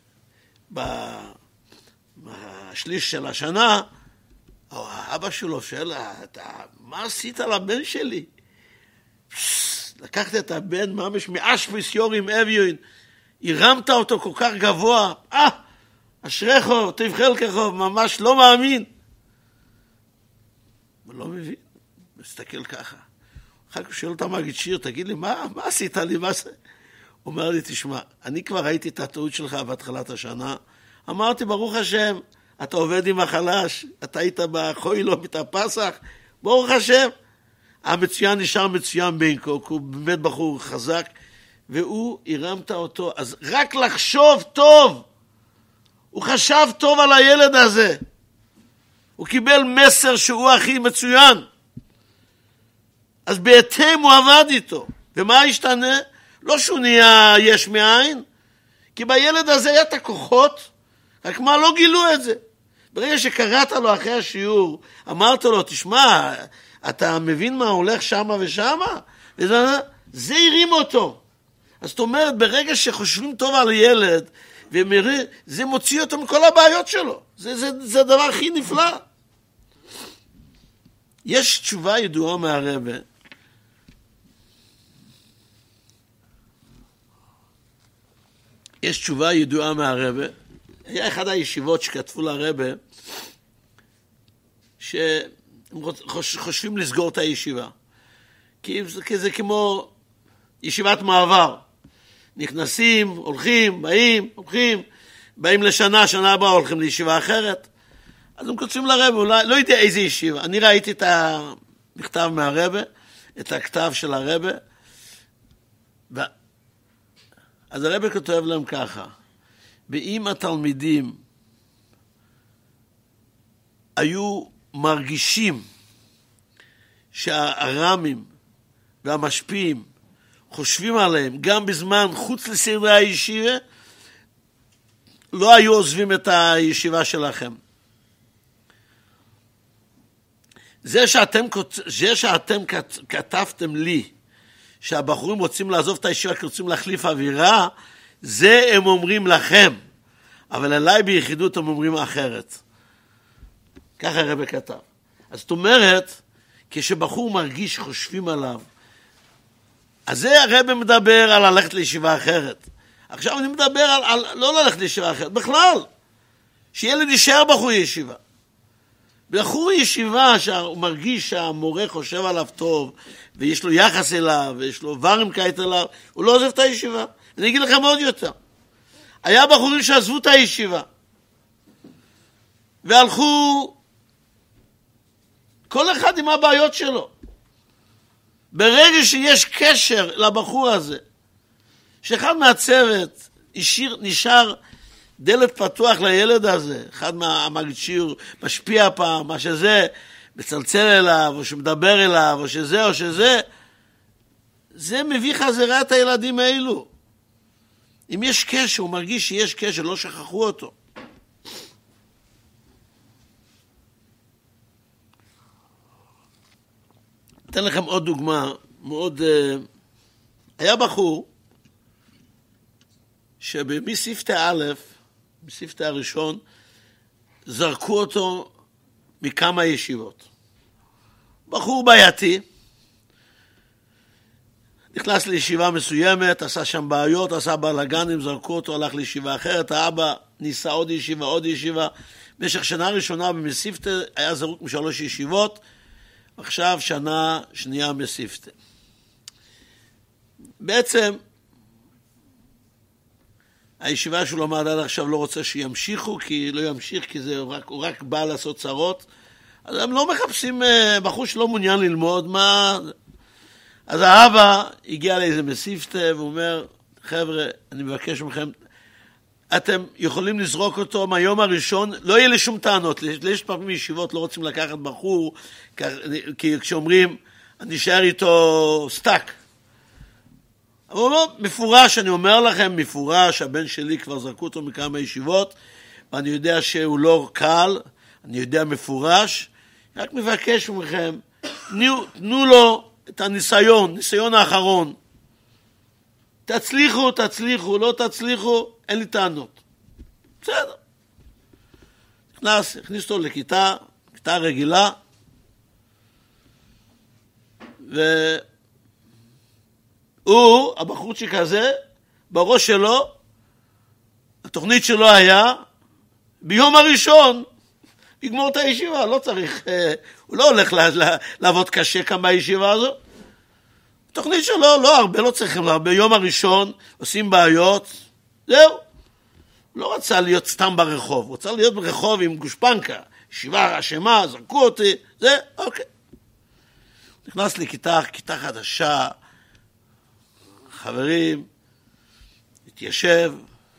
בשליש של השנה, האבא שלו שאל, מה עשית לבן שלי? לקחת את הבן ממש מאשפיס יורים אביון, הרמת אותו כל כך גבוה, אשריכו, תבחל ככו, ממש לא מאמין. הוא לא מבין, מסתכל ככה. אחר כך שואל אותה מגיד שיר, תגיד לי, מה עשית לי? מה זה? הוא אומר לי, תשמע, אני כבר ראיתי את הטעות שלך בהתחלת השנה, אמרתי, ברוך השם, אתה עובד עם החלש, אתה היית בחוילו מתפסח, ברוך השם. המצוין נשאר מצוין בינקו, הוא באמת בחור חזק, והוא הרמת אותו, אז רק לחשוב טוב, הוא חשב טוב על הילד הזה, הוא קיבל מסר שהוא הכי מצוין, אז בהתאם הוא עבד איתו, ומה השתנה? לא שהוא נהיה יש מאין, כי בילד הזה היה את הכוחות, רק מה לא גילו את זה. ברגע שקראת לו אחרי השיעור, אמרת לו, תשמע, אתה מבין מה הולך שמה ושמה? זה הרים אותו. אז זאת אומרת, ברגע שחושבים טוב על ילד, זה מוציא אותו מכל הבעיות שלו. זה הדבר הכי נפלא. יש תשובה ידועה מהרבא. יש תשובה ידועה מהרבא. היה אחד הישיבות שכתבו לרבא, שחושבים לסגור את הישיבה. כי זה כמו ישיבת מעבר. נכנסים, הולכים, באים לשנה, שנה הבאה הולכים לישיבה אחרת. אז הם כותבים לרבא, אולי, לא יודע איזה ישיבה. אני ראיתי את המכתב מהרבא, את הכתב של הרבא, אז הרבא כותב להם ככה, ואם התלמידים היו מרגישים שהרמים והמשפיעים חושבים עליהם גם בזמן חוץ לסדרי הישיבה, לא היו עוזבים את הישיבה שלכם. זה שאתם כתבתם לי שהבחורים רוצים לעזוב את הישיבה כי רוצים להחליף אווירה, זה הם אומרים לכם, אבל אליי ביחידות הם אומרים אחרת. ככה הרב כתב. אז זאת אומרת, כשבחור מרגיש חושבים עליו, אז זה הרב מדבר על ללכת לישיבה אחרת. עכשיו אני מדבר על לא ללכת לישיבה אחרת, בכלל. שילד יישאר בחור ישיבה. בחור ישיבה שהוא מרגיש שהמורה חושב עליו טוב, ויש לו יחס אליו, ויש לו ורם כעת אליו, הוא לא עוזב את הישיבה. אני אגיד לכם עוד יותר. היה בחורים שעזבו את הישיבה, והלכו כל אחד עם הבעיות שלו. ברגע שיש קשר לבחור הזה, שאחד מהצוות נשאר דלת פתוח לילד הזה, אחד מהמגיד שיר משפיע פעם, מה שזה, מצלצל אליו, או שמדבר אליו, או שזה, זה מביא חזרה את הילדים האלו. אם יש קשר, הוא מרגיש שיש קשר, לא שכחו אותו. אתן לכם עוד דוגמה, מאוד, היה בחור, שבמספטי א', בספטי הראשון, זרקו אותו מכמה ישיבות. בחור בעייתי, נכנס לישיבה מסוימת, עשה שם בעיות, עשה בלגנים, זרקו אותו, הלך לישיבה אחרת, האבא ניסה עוד ישיבה, עוד ישיבה. במשך שנה ראשונה במסיפטה היה זרוק משלוש ישיבות, עכשיו שנה שנייה מסיפטה. בעצם, הישיבה שהוא למד עד עכשיו לא רוצה שימשיכו, כי לא ימשיך, כי הוא רק בא לעשות צרות. אז הם לא מחפשים בחור שלא מעוניין ללמוד, מה... אז האבא הגיע לאיזה מסיפטה, והוא אומר, חבר'ה, אני מבקש מכם, אתם יכולים לזרוק אותו מהיום הראשון, לא יהיה לי שום טענות, יש פעמים ישיבות לא רוצים לקחת בחור, כי כשאומרים, אני אשאר איתו סטאק. אבל הוא אומר, מפורש, אני אומר לכם, מפורש, הבן שלי כבר זרקו אותו מכמה ישיבות, ואני יודע שהוא לא קל, אני יודע מפורש, רק מבקש מכם, תנו לו את הניסיון, ניסיון האחרון. תצליחו, לא תצליחו, אין לי טענות. בסדר. הכניס אותו לכיתה, כיתה רגילה, והוא, הבחורצ'יק הזה, בראש שלו, התוכנית שלו היה, ביום הראשון, יגמור את הישיבה, לא צריך, הוא לא הולך לעבוד קשה כמה הישיבה הזו. התוכנית שלו, לא הרבה, לא צריכים הרבה. ביום הראשון עושים בעיות, זהו. לא רצה להיות סתם ברחוב, הוא רצה להיות ברחוב עם גושפנקה, ישיבה אשמה, זרקו אותי, זה, אוקיי. נכנס לכיתה חדשה, חברים, התיישב,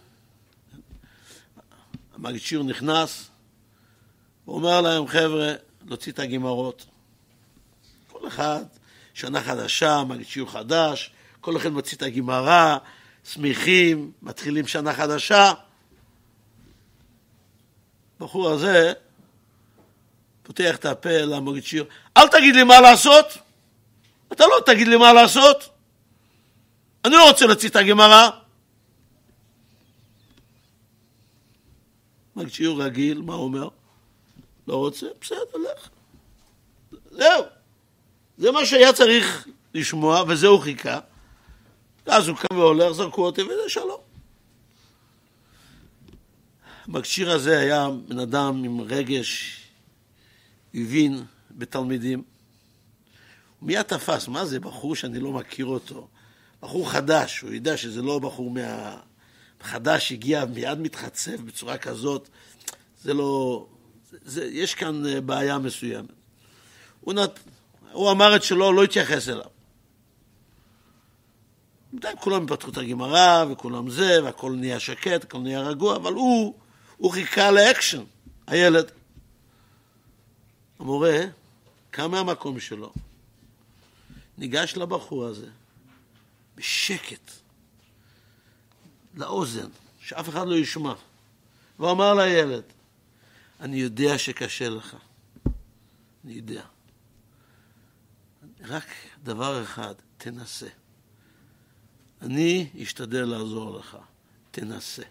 המגיד שיר נכנס, הוא אומר להם, חבר'ה, להוציא את הגמרות. כל אחד, שנה חדשה, מגיד שיר חדש, כל אחד מוציא את הגמרה, שמחים, מתחילים שנה חדשה. הבחור הזה פותח את הפה למגיד שיר, אל תגיד לי מה לעשות, אתה לא תגיד לי מה לעשות, אני לא רוצה להוציא את הגמרה. מגיד שיר רגיל, מה הוא אומר? לא רוצה, בסדר, לך. זהו. זה מה שהיה צריך לשמוע, וזה הוא חיכה. אז הוא קם והולך, זרקו אותי, וזה שלום. המקשיר הזה היה בן אדם עם רגש, הבין בתלמידים. הוא מיד תפס, מה זה בחור שאני לא מכיר אותו? בחור חדש, הוא ידע שזה לא בחור חדש, הגיע מיד מתחצף בצורה כזאת. זה לא... יש כאן בעיה מסוימת. הוא אמר את שלו, לא התייחס אליו. כולם פתחו את הגמרא, וכולם זה, והכל נהיה שקט, הכל נהיה רגוע, אבל הוא חיכה לאקשן, הילד. המורה קם מהמקום שלו, ניגש לבחור הזה, בשקט, לאוזן, שאף אחד לא ישמע, ואמר לילד, אני יודע שקשה לך, אני יודע. רק דבר אחד, תנסה. אני אשתדל לעזור לך, תנסה.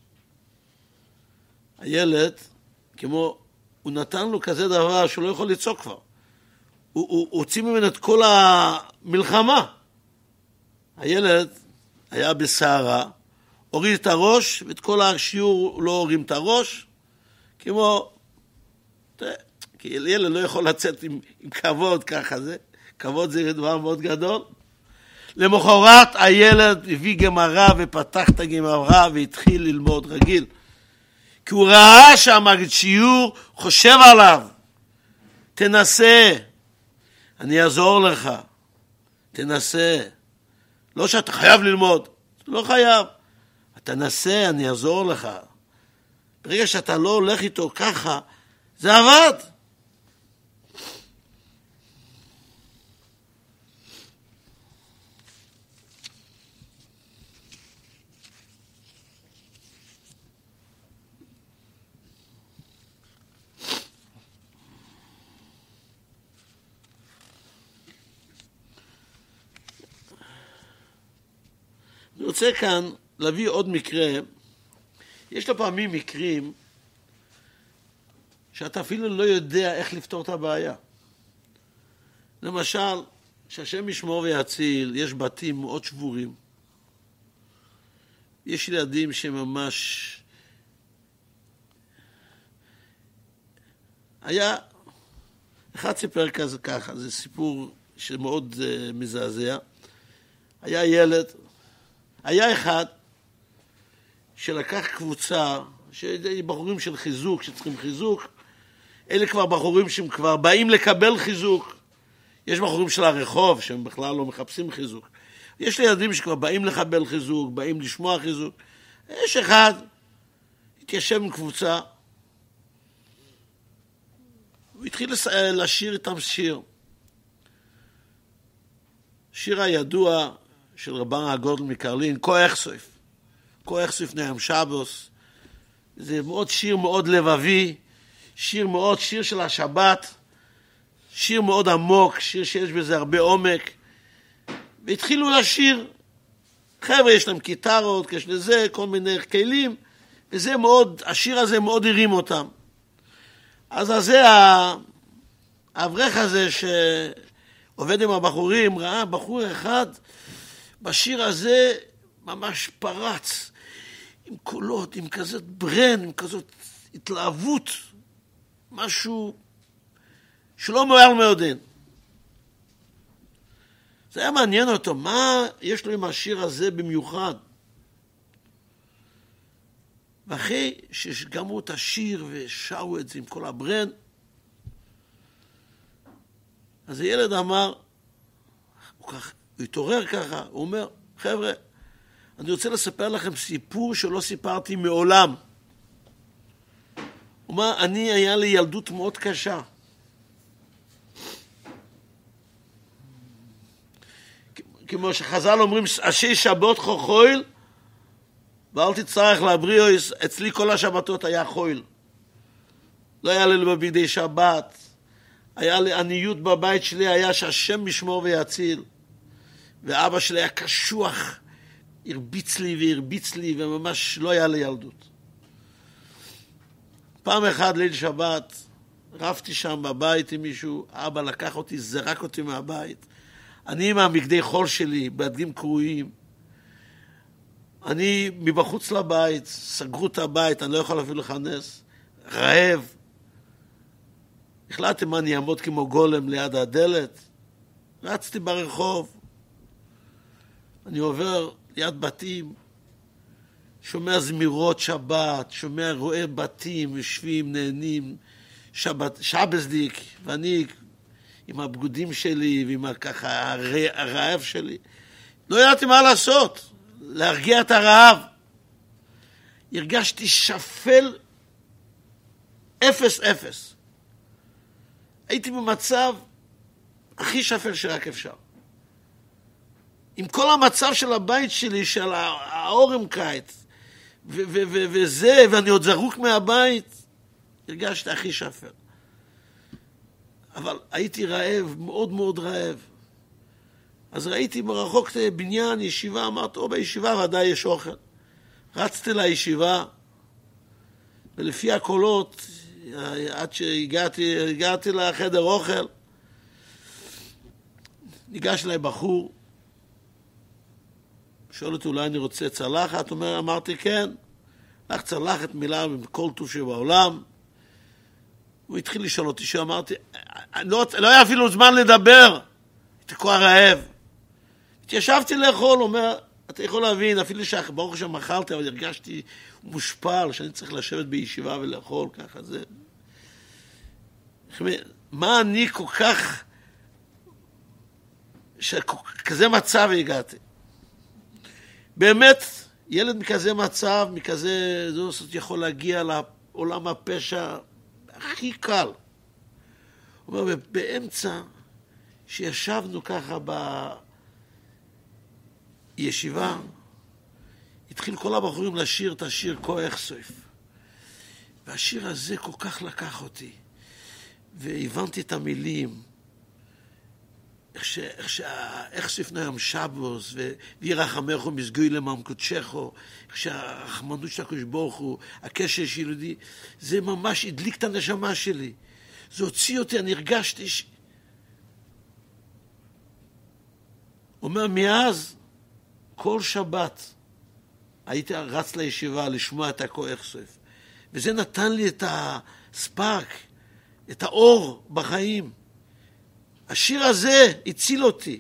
הילד, כמו, הוא נתן לו כזה דבר שהוא לא יכול לצעוק כבר. הוא הוציא ממנו את כל המלחמה. הילד היה בסערה, הוריד את הראש, ואת כל השיעור לא הורים את הראש, כמו, כי ילד לא יכול לצאת עם כבוד ככה זה, כבוד זה דבר מאוד גדול. למחרת הילד הביא גמרא ופתח את הגמרא והתחיל ללמוד רגיל. כי הוא ראה שהמגיד שיעור חושב עליו. תנסה, אני אעזור לך. תנסה. לא שאתה חייב ללמוד, לא חייב. תנסה, אני אעזור לך. ברגע שאתה לא הולך איתו ככה, זה עבד. אני רוצה כאן להביא עוד מקרה. יש לפעמים מקרים שאתה אפילו לא יודע איך לפתור את הבעיה. למשל, שהשם ישמור ויציל, יש בתים מאוד שבורים. יש ילדים שממש... היה... אחד סיפר כזה ככה, זה סיפור שמאוד מזעזע. היה ילד, היה אחד שלקח קבוצה, בחורים של חיזוק, שצריכים חיזוק, אלה כבר בחורים שהם כבר באים לקבל חיזוק. יש בחורים של הרחוב שהם בכלל לא מחפשים חיזוק. יש ילדים שכבר באים לקבל חיזוק, באים לשמוע חיזוק. יש אחד, התיישב עם קבוצה, הוא התחיל לשיר איתם שיר. שיר הידוע של רבן הגודל מקרלין, כוח סויף. כוח סויף נעם שבוס. זה מאוד שיר מאוד לבבי, שיר של השבת, שיר מאוד עמוק, שיר שיש בזה הרבה עומק. והתחילו לשיר. חבר'ה, יש להם קיטרות, יש לזה כל מיני כלים, וזה מאוד, השיר הזה מאוד הרים אותם. אז זה האברך הזה שעובד עם הבחורים, ראה בחור אחד בשיר הזה ממש פרץ, עם קולות, עם כזאת ברן, עם כזאת התלהבות, משהו שלא מועל מעודן. זה היה מעניין אותו, מה יש לו עם השיר הזה במיוחד? ואחרי שגמרו את השיר ושרו את זה עם כל הברן, אז הילד אמר, הוא התעורר ככה, הוא אומר, חבר'ה, אני רוצה לספר לכם סיפור שלא סיפרתי מעולם. הוא אומר, היה לי ילדות מאוד קשה. כמו שחז"ל אומרים, אשי שבת חויל, ואל תצטרך להבריא, אצלי כל השבתות היה חויל. לא היה לי בבידי שבת, היה לי עניות בבית שלי, היה שהשם ישמור ויציל. ואבא שלי היה קשוח, הרביץ לי, וממש לא היה לי ילדות. פעם אחת ליל שבת, רבתי שם בבית עם מישהו, אבא לקח אותי, זרק אותי מהבית. אני עם המגדי חול שלי, בדגים קרועים. אני מבחוץ לבית, סגרו את הבית, אני לא יכול אפילו לכנס, רעב. החלטתי מה אני אעמוד כמו גולם ליד הדלת. רצתי ברחוב. אני עובר ליד בתים, שומע זמירות שבת, רואה בתים, יושבים, נהנים, שבסדיק, ואני עם הבגודים שלי ועם ככה הרעב שלי. לא ידעתי מה לעשות, להרגיע את הרעב. הרגשתי שפל 0-0. הייתי במצב הכי שפל שרק אפשר. עם כל המצב של הבית שלי, של האורם קיץ, וזה, ואני עוד זרוק מהבית, הרגשתי הכי שפל. אבל הייתי רעב, מאוד מאוד רעב. אז ראיתי מרחוק בניין, ישיבה, אמרתי, בישיבה ודאי יש אוכל. רצתי לישיבה, ולפי הקולות, עד שהגעתי לחדר אוכל, ניגש אליי בחור, שואל אותי, אולי אני רוצה צלחת? אמרתי, כן. לך צלחת מילה מכל טוב שבעולם. הוא התחיל לשאול אותי, שאמרתי, לא היה אפילו זמן לדבר. הייתי כה רעב. התיישבתי לאכול, הוא אומר, אתה יכול להבין, אפילו ברוך שם אכלתי, אבל הרגשתי מושפל, שאני צריך לשבת בישיבה ולאכול, ככה זה. מה אני כל כך, שכזה מצב הגעתי. באמת, ילד מכזה מצב, מכזה, זאת יכול להגיע לעולם הפשע הכי קל. הוא אומר, באמצע שישבנו ככה בישיבה, התחיל כל הבחורים לשיר את השיר כוח סויף. והשיר הזה כל כך לקח אותי, והבנתי את המילים, איך סויף נעם שבוס, וירחמך ומסגוי למען קודשךו, איך שהרחמנות של הקדוש ברוך הוא, הקשר של יהודי, זה ממש הדליק את הנשמה שלי. זה הוציא אותי, אני הרגשתי הוא אומר, מאז כל שבת הייתי רץ לישיבה לשמוע את הכוח סוף. וזה נתן לי את הספארק, את האור בחיים. השיר הזה הציל אותי.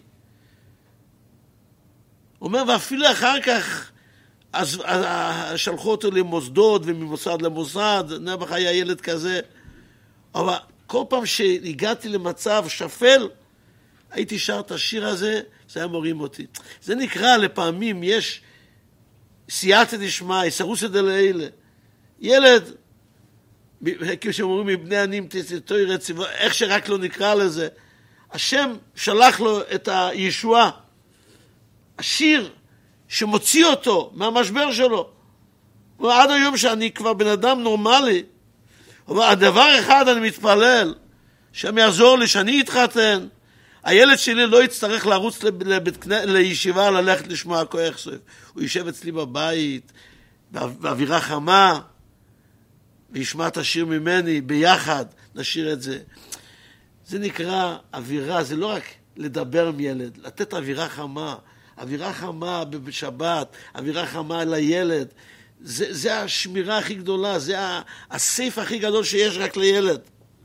הוא אומר, ואפילו אחר כך אז שלחו אותו למוסדות וממוסד למוסד, נעבך היה ילד כזה. אבל כל פעם שהגעתי למצב שפל, הייתי שר את השיר הזה, זה היה מורים אותי. זה נקרא, לפעמים יש סייעתא דשמיא, סרוסא דלעילא. ילד, כשאומרים מבני עניים תתוירא ציווי, איך שרק לא נקרא לזה, השם שלח לו את הישועה. השיר שמוציא אותו מהמשבר שלו. ועד היום שאני כבר בן אדם נורמלי, אבל הדבר אחד אני מתפלל, שהם יעזור לי, שאני אתחתן, הילד שלי לא יצטרך לרוץ לישיבה, ללכת לשמוע כוח סוף. הוא יישב אצלי בבית, באווירה חמה, וישמע את השיר ממני, ביחד נשיר את זה. זה נקרא אווירה, זה לא רק לדבר עם ילד, לתת אווירה חמה, אווירה חמה בשבת, אווירה חמה לילד. זה השמירה הכי גדולה, זה הסייף הכי גדול שיש רק לילד.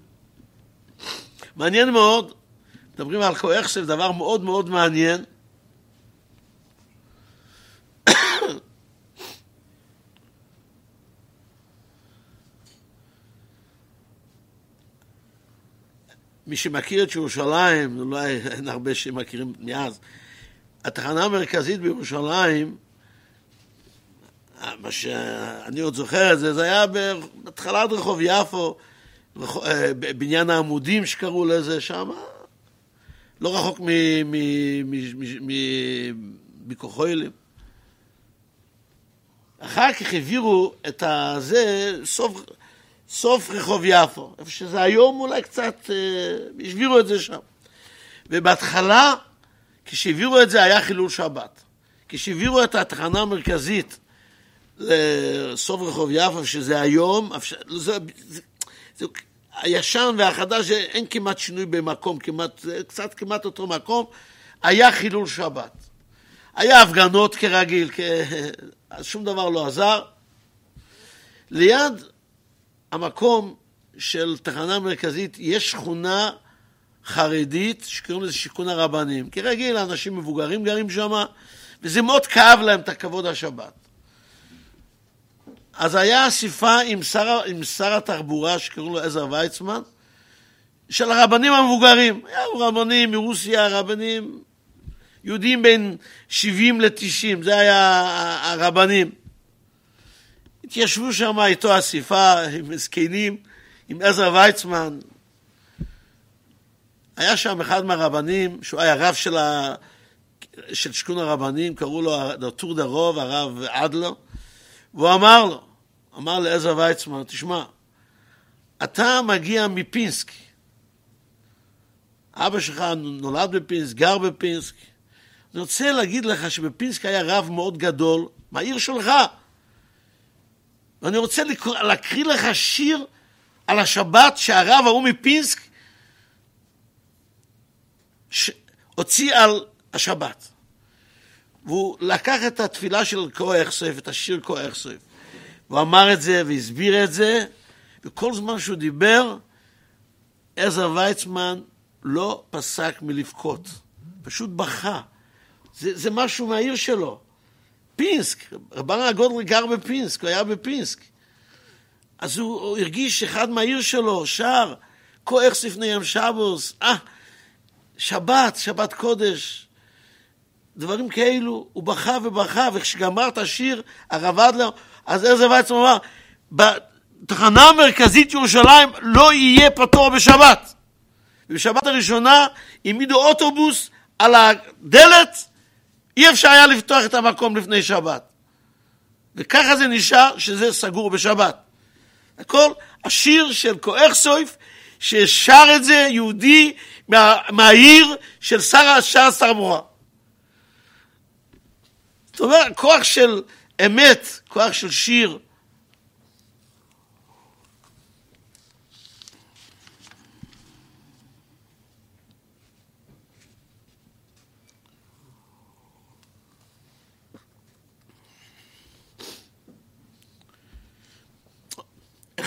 מעניין מאוד, מדברים על כוח סוף, דבר מאוד מאוד מעניין. מי שמכיר את ירושלים, אולי אין הרבה שמכירים מאז, התחנה המרכזית בירושלים, מה שאני עוד זוכר את זה, זה היה בהתחלת רחוב יפו, בניין העמודים שקראו לזה שם, לא רחוק מכוחוילים. אחר כך העבירו את זה, סוף רחוב יפו, איפה שזה היום אולי קצת, השבירו את זה שם. ובהתחלה, כשהעבירו את זה היה חילול שבת. כשהעבירו את התחנה המרכזית לסוף רחוב יפו, שזה היום, זה הישן והחדש, אין כמעט שינוי במקום, כמעט אותו מקום, היה חילול שבת. היה הפגנות כרגיל, שום דבר לא עזר. ליד המקום של תחנה מרכזית יש שכונה חרדית שקוראים לזה שיכון הרבנים. כרגיל, אנשים מבוגרים גרים שם, וזה מאוד כאב להם את הכבוד השבת. אז היה אסיפה עם שר התחבורה שקראו לו עזר ויצמן, של הרבנים המבוגרים. היו רבנים מרוסיה, רבנים יהודים בין 70 ל-90, זה היה הרבנים. התיישבו שם איתו אסיפה עם זקנים, עם עזר ויצמן. היה שם אחד מהרבנים, שהוא היה רב של שכון הרבנים, קראו לו ד"ר דרוב, הרב עדלו, והוא אמר לעזר ויצמן, תשמע, אתה מגיע מפינסק, אבא שלך נולד בפינסק, גר בפינסק, אני רוצה להגיד לך שבפינסק היה רב מאוד גדול, מהעיר שלך, ואני רוצה להקריא לך שיר על השבת שהרב ההוא מפינסק הוציא על השבת. והוא לקח את התפילה של כוח סוף, את השיר כוח סוף. הוא אמר את זה והסביר את זה, וכל זמן שהוא דיבר, עזר ויצמן לא פסק מלבכות. פשוט בכה. זה משהו מהעיר שלו. פינסק, רבן הגודל גר בפינסק, הוא היה בפינסק. אז הוא הרגיש אחד מהעיר שלו, שר, כוח ספני ים שבוס, שבת קודש, דברים כאלו, הוא בכה ובכה, וכשגמר את השיר, הרב אדלר, אז עזר ויצמן אמר, בתחנה המרכזית ירושלים לא יהיה פטור בשבת. ובשבת הראשונה העמידו אוטובוס על הדלת, אי אפשר היה לפתוח את המקום לפני שבת. וככה זה נשאר שזה סגור בשבת. הכל השיר של כוח סוף, ששר את זה יהודי מהעיר של שר התחבורה. זאת אומרת, כוח של אמת, כוח של שיר.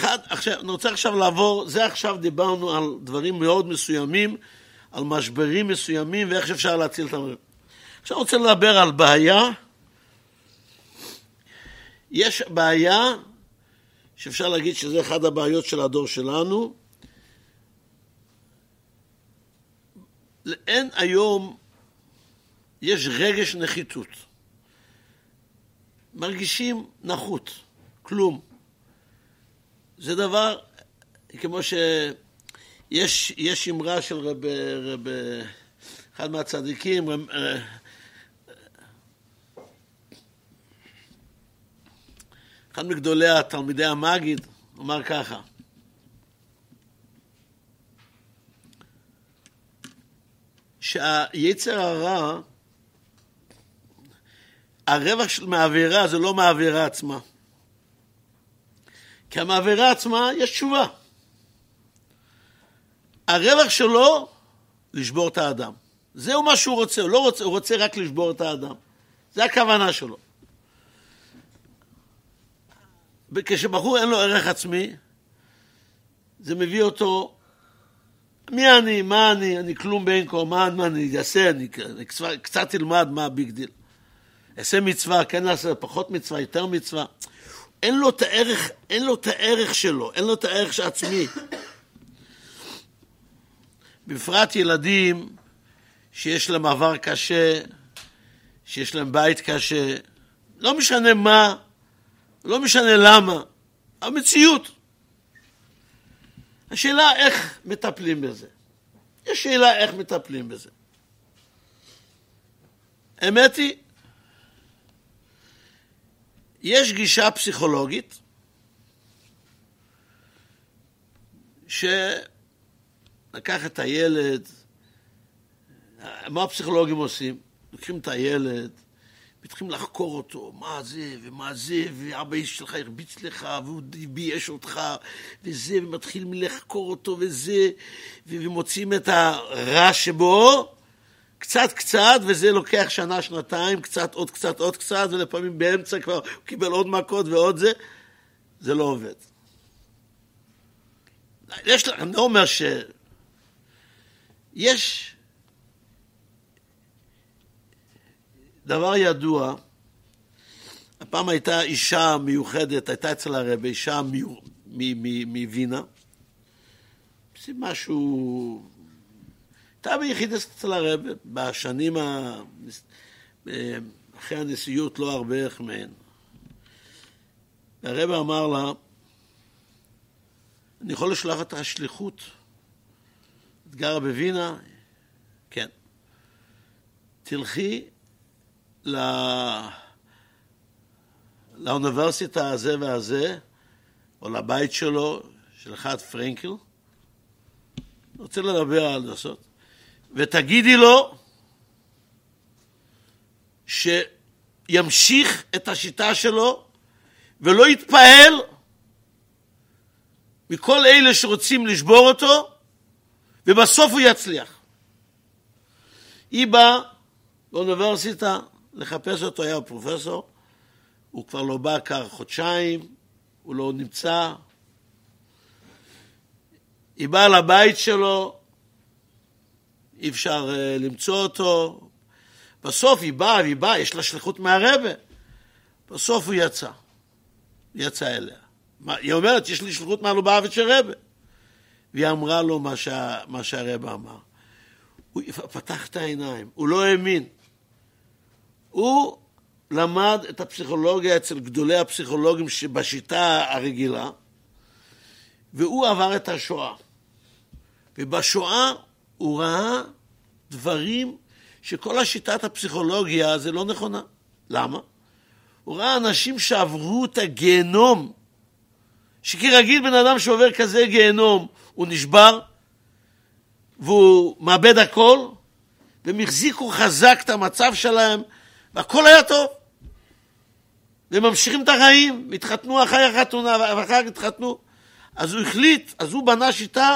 אני רוצה עכשיו לעבור, זה עכשיו דיברנו על דברים מאוד מסוימים, על משברים מסוימים, ואיך אפשר להציל את המשברים. עכשיו אני רוצה לדבר על בעיה. יש בעיה שאפשר להגיד שזה אחד הבעיות של הדור שלנו. אין היום, יש רגש נחיתות. מרגישים נחות, כלום. זה דבר, כמו שיש אמרה של רב, אחד מהצדיקים, אחד מגדולי התלמידי המגיד, אומר ככה, שהיצר הרע, הרווח מהעבירה זה לא מהעבירה עצמה. כי המעבירה עצמה יש תשובה. הרווח שלו, לשבור את האדם. זהו מה שהוא רוצה, הוא לא רוצה, הוא רוצה רק לשבור את האדם. זה הכוונה שלו. כשבחור אין לו ערך עצמי, זה מביא אותו, מי אני, מה אני כלום בין כה, מה אני אעשה, אני קצת תלמד מה הביג דיל. אעשה מצווה, כן נעשה, פחות מצווה, יותר מצווה. אין לו את הערך, אין לו את הערך שלו, אין לו את הערך של עצמי. בפרט ילדים שיש להם עבר קשה, שיש להם בית קשה, לא משנה מה, לא משנה למה, המציאות. השאלה איך מטפלים בזה. יש שאלה איך מטפלים בזה. האמת היא, יש גישה פסיכולוגית שלקח את הילד, מה הפסיכולוגים עושים? לוקחים את הילד, מתחילים לחקור אותו, מה זה ומה זה, ואבא איש שלך הרביץ לך, והוא בייש אותך, וזה, ומתחילים לחקור אותו וזה, ומוצאים את הרע שבו, קצת, וזה לוקח שנה, שנתיים, קצת, עוד קצת, ולפעמים באמצע כבר הוא קיבל עוד מכות ועוד זה לא עובד. אני לא אומר יש דבר ידוע, הפעם הייתה אישה מיוחדת, הייתה אצל הרב, אישה מווינה, זה משהו, הייתה ביחיד אצל הרב, בשנים אחרי הנשיאות לא הרבה מהן. והרב אמר לה, אני יכול לשלוח את השליחות? את גרה בווינה? כן. תלכי לאוניברסיטה הזה והזה, או לבית שלו, של אחד פרנקל, רוצה לדבר על לעשות, ותגידי לו שימשיך את השיטה שלו, ולא יתפעל מכל אלה שרוצים לשבור אותו, ובסוף הוא יצליח. היא באה באוניברסיטה לחפש אותו, היה פרופסור, הוא כבר לא בא חודשיים, הוא לא נמצא. היא באה לבית שלו, אי אפשר למצוא אותו. בסוף היא באה, יש לה שליחות מהרבא. בסוף הוא יצא אליה. היא אומרת, יש לי שליחות מהלובביץ' הרבא. והיא אמרה לו מה שהרבא אמר. הוא פתח את העיניים, הוא לא האמין. הוא למד את הפסיכולוגיה אצל גדולי הפסיכולוגים שבשיטה הרגילה, והוא עבר את השואה. ובשואה הוא ראה דברים שכל השיטת הפסיכולוגיה זה לא נכונה. למה? הוא ראה אנשים שעברו את הגיהנום, שכרגיל בן אדם שעובר כזה גיהנום, הוא נשבר, והוא מאבד הכל, והם החזיקו חזק את המצב שלהם, והכל היה טוב. והם ממשיכים את החיים, התחתנו אחרי החתונה, ואחר כך התחתנו. אז הוא החליט, אז הוא בנה שיטה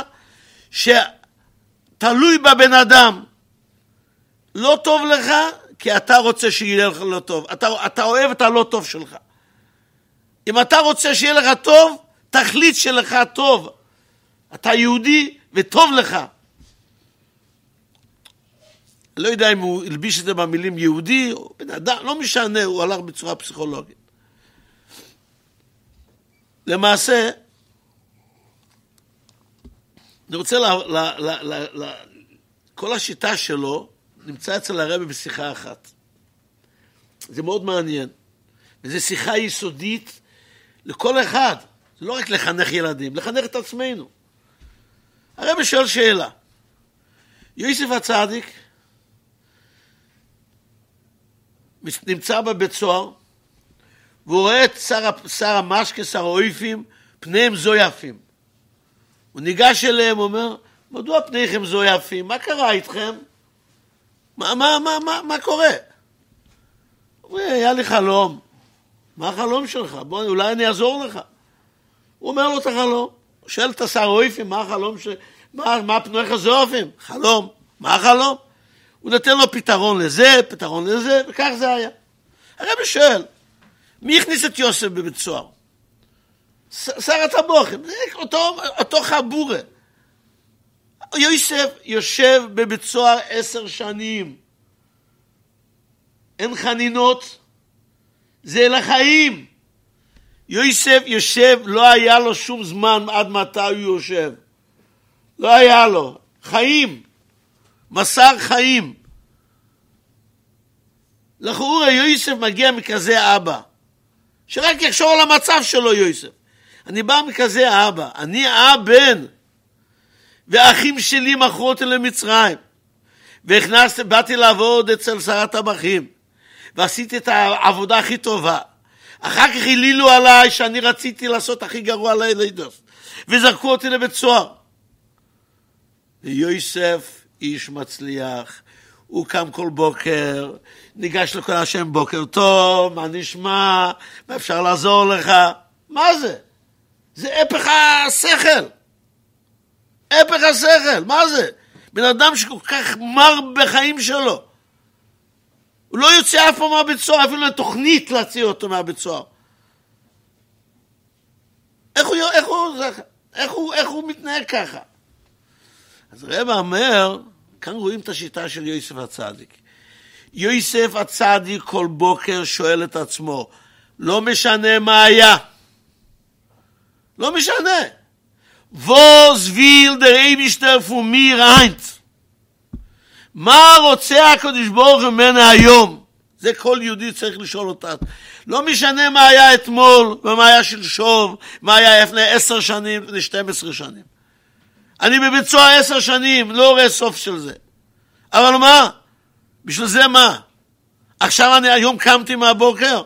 שתלוי בבן אדם. לא טוב לך, כי אתה רוצה שיהיה לך לא טוב. אתה אוהב את הלא טוב שלך. אם אתה רוצה שיהיה לך טוב, תחליט שלך טוב. אתה יהודי וטוב לך. לא יודע אם הוא הלביש את זה במילים יהודי, או בן אדם, לא משנה, הוא הלך בצורה פסיכולוגית. למעשה, אני רוצה כל השיטה שלו נמצא אצל הרבי בשיחה אחת. זה מאוד מעניין. וזו שיחה יסודית לכל אחד. זה לא רק לחנך ילדים, לחנך את עצמנו. הרבי שואל שאלה. יוסף הצדיק נמצא בבית סוהר, והוא רואה את שר המשקה, שר האויפים, פניהם זו יפים. הוא ניגש אליהם, אומר, מדוע פניכם זו יפים? מה קרה איתכם? מה קורה? הוא אומר, היה לי חלום. מה החלום שלך? בוא, אולי אני אעזור לך. הוא אומר לו את החלום. הוא שואל את השר האויפים, מה החלום מה פניך זו יפים? חלום. מה החלום? הוא נותן לו פתרון לזה, וכך זה היה. הרבי שואל, מי הכניס את יוסף בבית סוהר? שר הטבוחים, אותו חבורה. יוסף יושב בבית סוהר 10 שנים. אין חנינות, זה לחיים. יוסף יושב, לא היה לו שום זמן עד מתי הוא יושב. לא היה לו. חיים. מסר חיים. לכאורה יוסף מגיע מכזה אבא. שרק יחשוב על המצב שלו יוסף. אני בא מכזה אבא. אני הבן. והאחים שלי מכרו אותי למצרים. באתי לעבוד אצל שר הטבחים. ועשיתי את העבודה הכי טובה. אחר כך הלילו עליי שאני רציתי לעשות הכי גרוע לידוס. וזרקו אותי לבית סוהר. ויוסף איש מצליח. הוא קם כל בוקר, ניגש לכל השם, בוקר טוב, מה נשמע, מה אפשר לעזור לך? מה זה? זה הפך השכל. הפך השכל, מה זה? בן אדם שכל כך מר בחיים שלו. הוא לא יוצא אף פעם מהבית סוהר, אפילו לתוכנית להציע אותו מהבית סוהר. איך הוא מתנהג ככה? אז רב אומר, כאן רואים את השיטה של יוסף הצדיק. יוסף הצדיק כל בוקר שואל את עצמו, לא משנה מה היה. לא משנה. Was will der Eibishter von mir eint? מה רוצה הקדוש ברוך הוא ממנו היום? זה כל יהודי צריך לשאול אותה. לא משנה מה היה אתמול, ומה היה שלשום, מה היה לפני 10 שנים, לפני 12 שנים. אני בבית סוהר 10 שנים, לא רואה סוף של זה. אבל מה? בשביל זה מה? עכשיו היום קמתי מהבוקר,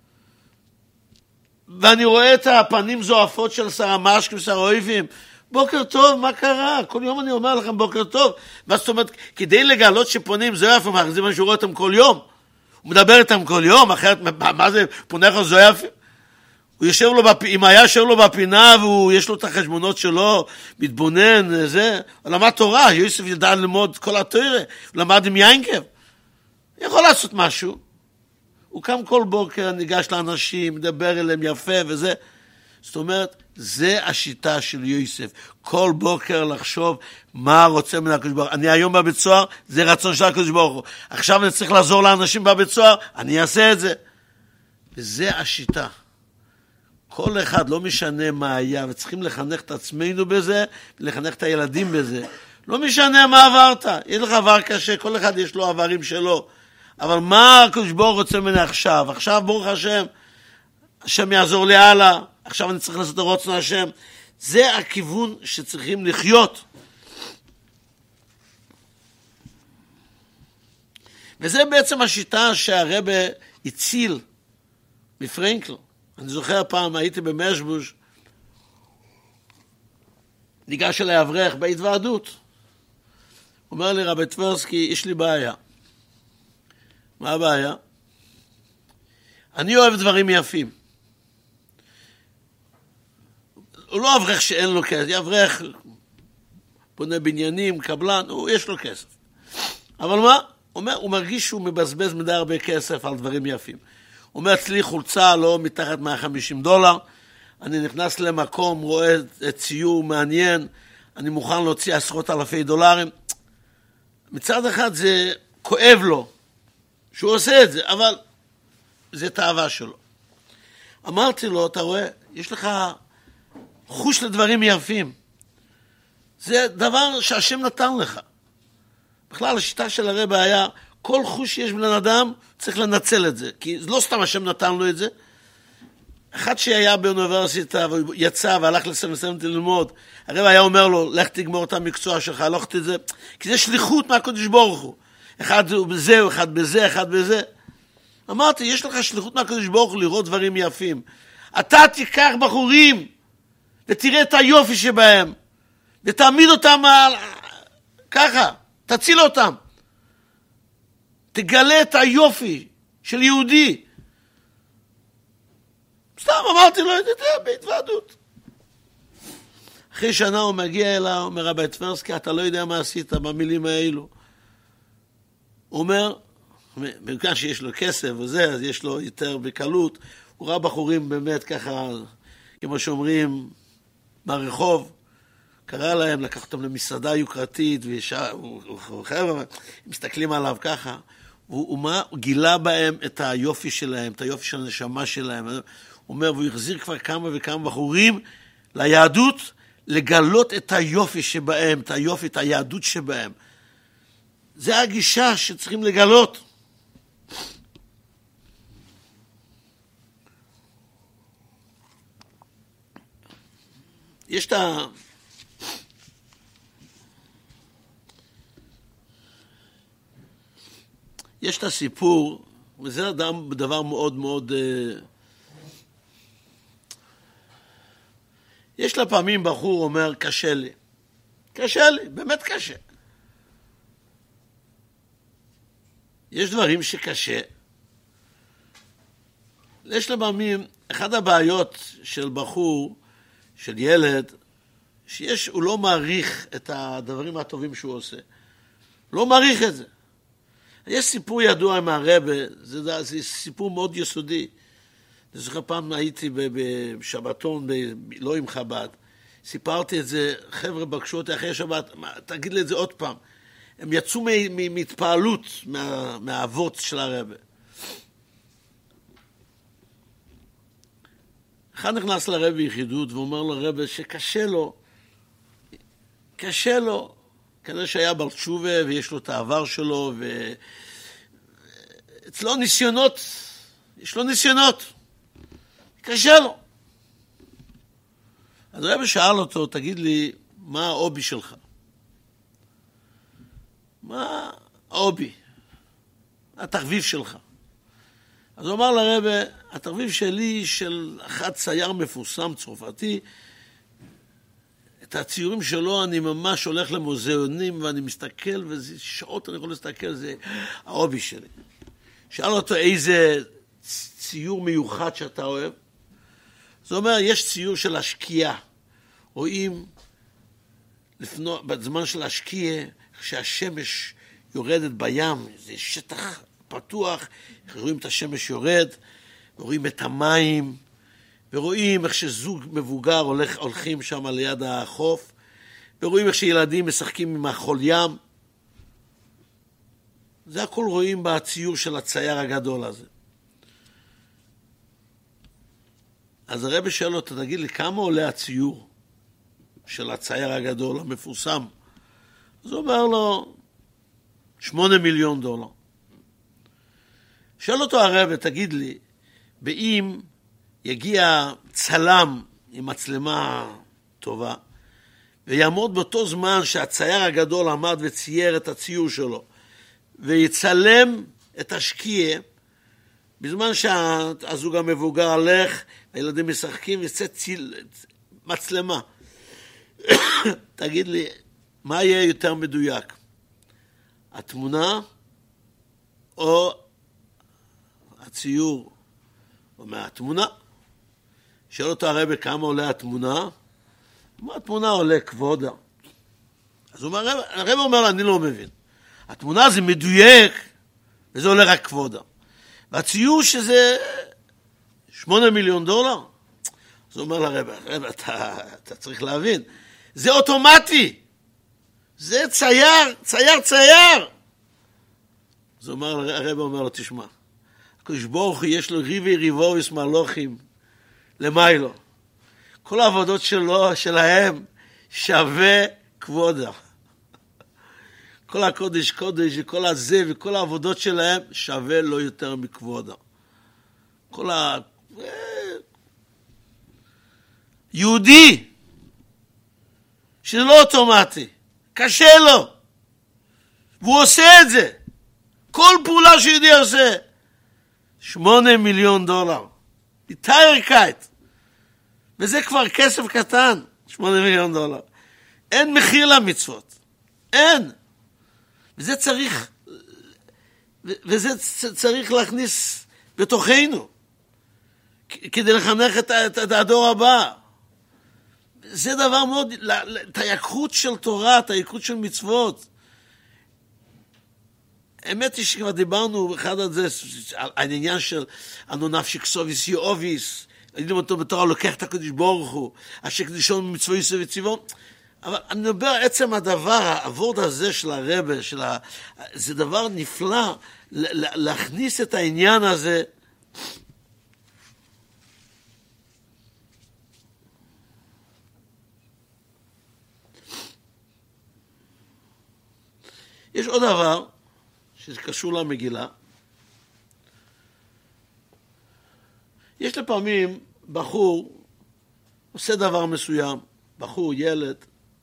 ואני רואה את הפנים זועפות של שר המשק ושר האויבים. בוקר טוב, מה קרה? כל יום אני אומר לכם בוקר טוב. מה זאת אומרת? כדי לגלות שפונים זועפים, זה מה שהוא רואה אותם כל יום. הוא מדבר איתם כל יום, אחרת, מה זה פונך זועפים? הוא יושב לו, אם היה יושב לו בפינה, ויש לו את החשבונות שלו, מתבונן, זה, הוא למד תורה, יוסף ידע ללמוד כל התורה, הוא למד עם יינקב. יכול לעשות משהו. הוא קם כל בוקר, ניגש לאנשים, מדבר אליהם יפה וזה. זאת אומרת, זה השיטה של יוסף. כל בוקר לחשוב מה רוצה מן הקדוש ברוך הוא. אני היום בבית סוהר, זה רצון של הקדוש ברוך הוא. עכשיו אני צריך לעזור לאנשים בבית סוהר, אני אעשה את זה. וזה השיטה. כל אחד, לא משנה מה היה, וצריכים לחנך את עצמנו בזה, ולחנך את הילדים בזה. לא משנה מה עברת. יש לך עבר קשה, כל אחד יש לו עברים שלו. אבל מה הקדוש ברוך הוא רוצה ממני עכשיו? עכשיו ברוך השם, השם יעזור לי הלאה. עכשיו אני צריך לעשות רצון השם. זה הכיוון שצריכים לחיות. וזה בעצם השיטה שהרב הציל מפרנקל. אני זוכר פעם, הייתי במשבוש, ניגש אליי אברך בהתוועדות. הוא אומר לי, רבי טברסקי, יש לי בעיה. מה הבעיה? אני אוהב דברים יפים. הוא לא אברך שאין לו כסף, אברך בונה בניינים, קבלן, יש לו כסף. אבל מה? הוא מרגיש שהוא מבזבז מדי הרבה כסף על דברים יפים. הוא אומר, אצלי חולצה לא מתחת $150, אני נכנס למקום, רואה ציור מעניין, אני מוכן להוציא עשרות אלפי דולרים. מצד אחד זה כואב לו שהוא עושה את זה, אבל זה תאווה שלו. אמרתי לו, אתה רואה, יש לך חוש לדברים יפים. זה דבר שהשם נתן לך. בכלל, השיטה של הרב היה, כל חוש שיש בן אדם, צריך לנצל את זה. כי לא סתם השם נתן לו את זה. אחד שהיה באוניברסיטה, והוא יצא והלך לסיים ללמוד, הרב היה אומר לו, לך תגמור את המקצוע שלך, הלוך את זה. כי זה שליחות מהקדוש ברוך הוא. אחד בזה, אחד בזה, אחד בזה. אמרתי, יש לך שליחות מהקדוש ברוך הוא לראות דברים יפים. אתה תיקח בחורים, ותראה את היופי שבהם, ותעמיד אותם ככה, תציל אותם. תגלה את היופי של יהודי. סתם אמרתי לו, בהתוועדות. אחרי שנה הוא מגיע אליו, אומר רבי טברסקי, אתה לא יודע מה עשית במילים האלו. הוא אומר, במקום שיש לו כסף וזה, אז יש לו יותר בקלות, הוא ראה בחורים באמת ככה, כמו שאומרים, ברחוב, קרא להם, לקח אותם למסעדה יוקרתית, וחבר'ה, מסתכלים עליו ככה, הוא גילה בהם את היופי שלהם, את היופי של הנשמה שלהם. הוא אומר, והוא החזיר כבר כמה וכמה בחורים ליהדות, לגלות את היופי שבהם, את היופי, את היהדות שבהם. זה הגישה שצריכים לגלות. יש את הסיפור, וזה דבר מאוד מאוד, יש לה פעמים בחור אומר, קשה לי, באמת קשה. יש דברים שקשה. יש לה פעמים, אחד הבעיות של בחור, של ילד, הוא לא מעריך את הדברים הטובים שהוא עושה. לא מעריך את זה. יש סיפור ידוע עם הרבי, זה סיפור מאוד יסודי. אני זוכר פעם הייתי בשבתון, לא עם חב"ד, סיפרתי את זה, חבר'ה בקשו אותי אחרי שבת, תגיד לי את זה עוד פעם. הם יצאו מהתפעלות מהאבות של הרבי. אחד נכנס לרבי יחידות ואומר לרבי שקשה לו, כנראה שהיה בר תשובה ויש לו את העבר שלו, ואצלו ניסיונות, יש לו ניסיונות, קשה לו. אז הרבי שאל אותו, תגיד לי, מה ההובי שלך? מה ההובי? התחביב שלך? אז הוא אמר לרבי, התחביב שלי של אחד צייר מפורסם צרפתי, את הציורים שלו אני ממש הולך למוזיאונים ואני מסתכל, וזה שעות אני יכול להסתכל, זה ההובי שלי. שאל אותו איזה ציור מיוחד שאתה אוהב. זאת אומרת, יש ציור של השקיעה. רואים בזמן של השקיעה, כשהשמש יורדת בים, זה שטח פתוח, רואים את השמש יורד, ורואים את המים, ורואים איך שזוג מבוגר הולכים שם ליד החוף, ורואים איך שילדים משחקים עם החול ים. זה הכל רואים בציור של הצייר הגדול הזה. אז הרבי שואל אותו, תגיד לי, כמה עולה הציור של הצייר הגדול, המפורסם? אז הוא אומר לו, $8 מיליון. שואל אותו הרבי, תגיד לי, באם יגיע צלם עם מצלמה טובה, ויעמוד באותו זמן שהצייר הגדול עמד וצייר את הציור שלו, ויצלם את השקיעה, בזמן שהזוג המבוגר הלך, הילדים משחקים, ויצא מצלמה. תגיד לי, מה יהיה יותר מדויק? התמונה או הציור? או מהתמונה? שואל אותו הרבי כמה עולה התמונה? התמונה עולה כבודה. אז הרבי אומר, אני לא מבין. התמונה זה מדויק, וזה עולה רק כבודה. והציור שזה $8 מיליון. אז הוא אומר לרב, אתה צריך להבין, זה אוטומטי, זה צייר. אז הרב אומר לו, תשמע, הקדוש ברוך הוא יש לו ריבי ריבוריס מלוכים למיילו. כל העבודות שלהם שווה כבודה. כל הקודש קודש וכל הזה וכל העבודות שלהם שווה לא יותר מכבודה. יהודי שזה לא אוטומטי, קשה לו, והוא עושה את זה. כל פעולה שיהודי עושה, $8 מיליון. איתייקייט. וזה כבר כסף קטן, $8 מיליון. אין מחיר למצוות. אין. וזה צריך להכניס בתוכנו, כדי לחנך את הדור הבא. זה דבר מאוד, את היקרות של תורה, את היקרות של מצוות. האמת היא שכבר דיברנו אחד על זה, על העניין של אנו נפשי כסוביס יאוביס, יודעים אותו בתורה, לוקח את הקדוש ברוך הוא, אשר קדישון מצווי וציוון. אבל אני מדבר עצם הדבר, העבוד הזה של הרב, זה דבר נפלא, להכניס את העניין הזה. יש עוד דבר, שזה קשור למגילה. יש לפעמים בחור עושה דבר מסוים, בחור, ילד,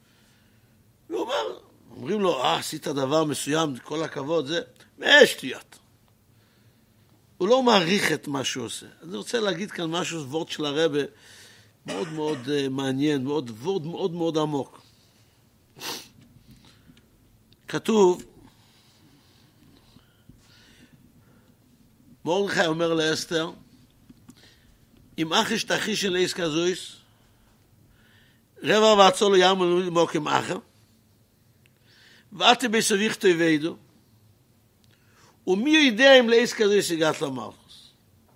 אומרים לו, עשית דבר מסוים, כל הכבוד, זה שטויות. הוא לא מעריך את מה שהוא עושה. אני רוצה להגיד כאן משהו, וורט של הרב, מאוד מאוד מעניין, וורט מאוד מאוד עמוק. כתוב, מרדכי אומר לאסתר, אם אחי שתחי של איס כזויס, רבע ועצו לו ירמנו למוקים אחר, ואתי בסביך תוידו, ומי יודע אם לאיס כזויס הגעת למלכוס.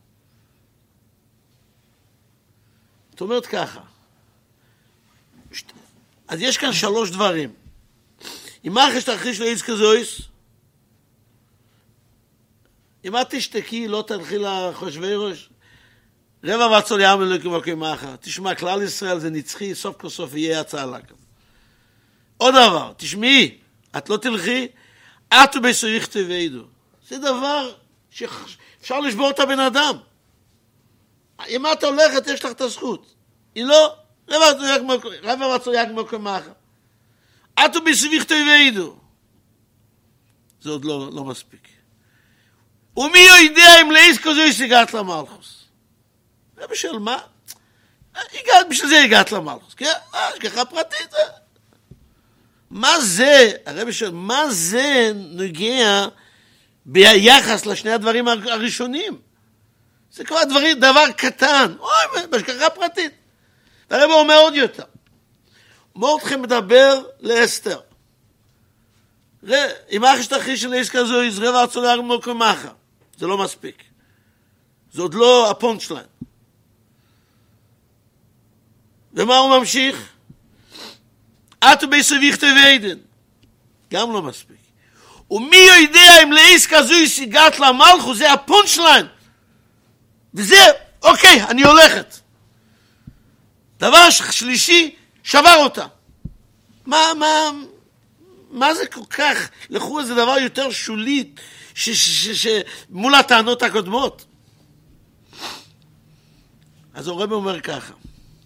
זאת אומרת ככה, אז יש כאן 3 דברים. אם אחי שתחי של איס כזויס, אם את תשתקי, לא תלכי לחושבי ראש. רבע ועצו ליאמן למוקים אחר. תשמע, כלל ישראל זה נצחי, סוף כל סוף יהיה הצעה לכם. עוד דבר, תשמעי, את לא תלכי, את ובסריך תוידו. זה דבר שאפשר לשבור את הבן אדם. אם את הולכת, יש לך את הזכות. אם לא, רבע ועצו למוקים אחר. את ובסריך תוידו. זה עוד לא מספיק. ומי יודע אם לאיס כזויס הגעת למלכוס? זה בשביל מה? בשביל זה הגעת למלכוס. השגחה פרטית. מה זה, הרב שואל, מה זה נוגע ביחס לשני הדברים הראשונים? זה כבר דבר קטן. בהשגחה פרטית. והרב אומר עוד יותר. מרדכי מדבר לאסתר. אם אחי שתחי של איס כזויס, רבע ועצו למוקים אחר. זה לא מספיק. זה עוד לא הפונצ'ליין. ומה הוא ממשיך? את ובסביך תוידן. גם לא מספיק. ומי יודע אם לאיס כזויס הגעת למלכוס, זה הפונצ'ליין. וזה, אוקיי, אני הולכת. דבר שלישי, שבר אותה. מה זה כל כך? לכו זה דבר יותר שולי, מול הטענות הקודמות. אז הרב אומר ככה,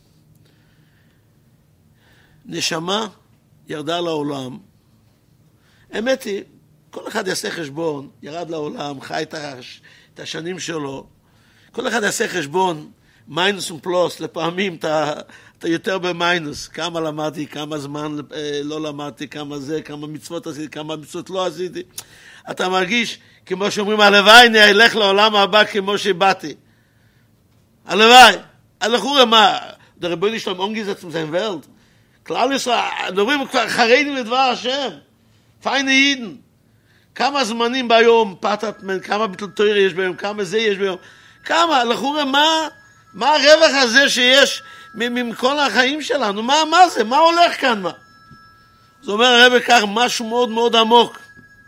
נשמה ירדה לעולם, האמת היא, כל אחד יעשה חשבון, ירד לעולם, חי את השנים שלו, כל אחד יעשה חשבון, מיינוס ופלוס, לפעמים אתה יותר במיינוס, כמה למדתי, כמה זמן לא למדתי, כמה זה, כמה מצוות עשיתי, כמה מצוות לא עשיתי. אתה מרגיש, כמו שאומרים, הלוואי, אני אלך לעולם הבא כמו שבאתי. הלוואי. הלכו מה? der Rebbe nicht umgesetzt in seiner Welt. כלל ישראל, מדברים כבר חרדים לדבר השם. פייני יידן. כמה זמנים ביום, פתת, כמה ביטל תורה יש ביום, כמה זה יש ביום. כמה, לכאורה, מה הרווח הזה שיש מכל החיים שלנו. מה זה? מה הולך כאן? מה? זה אומר הרב כך משהו מאוד מאוד עמוק.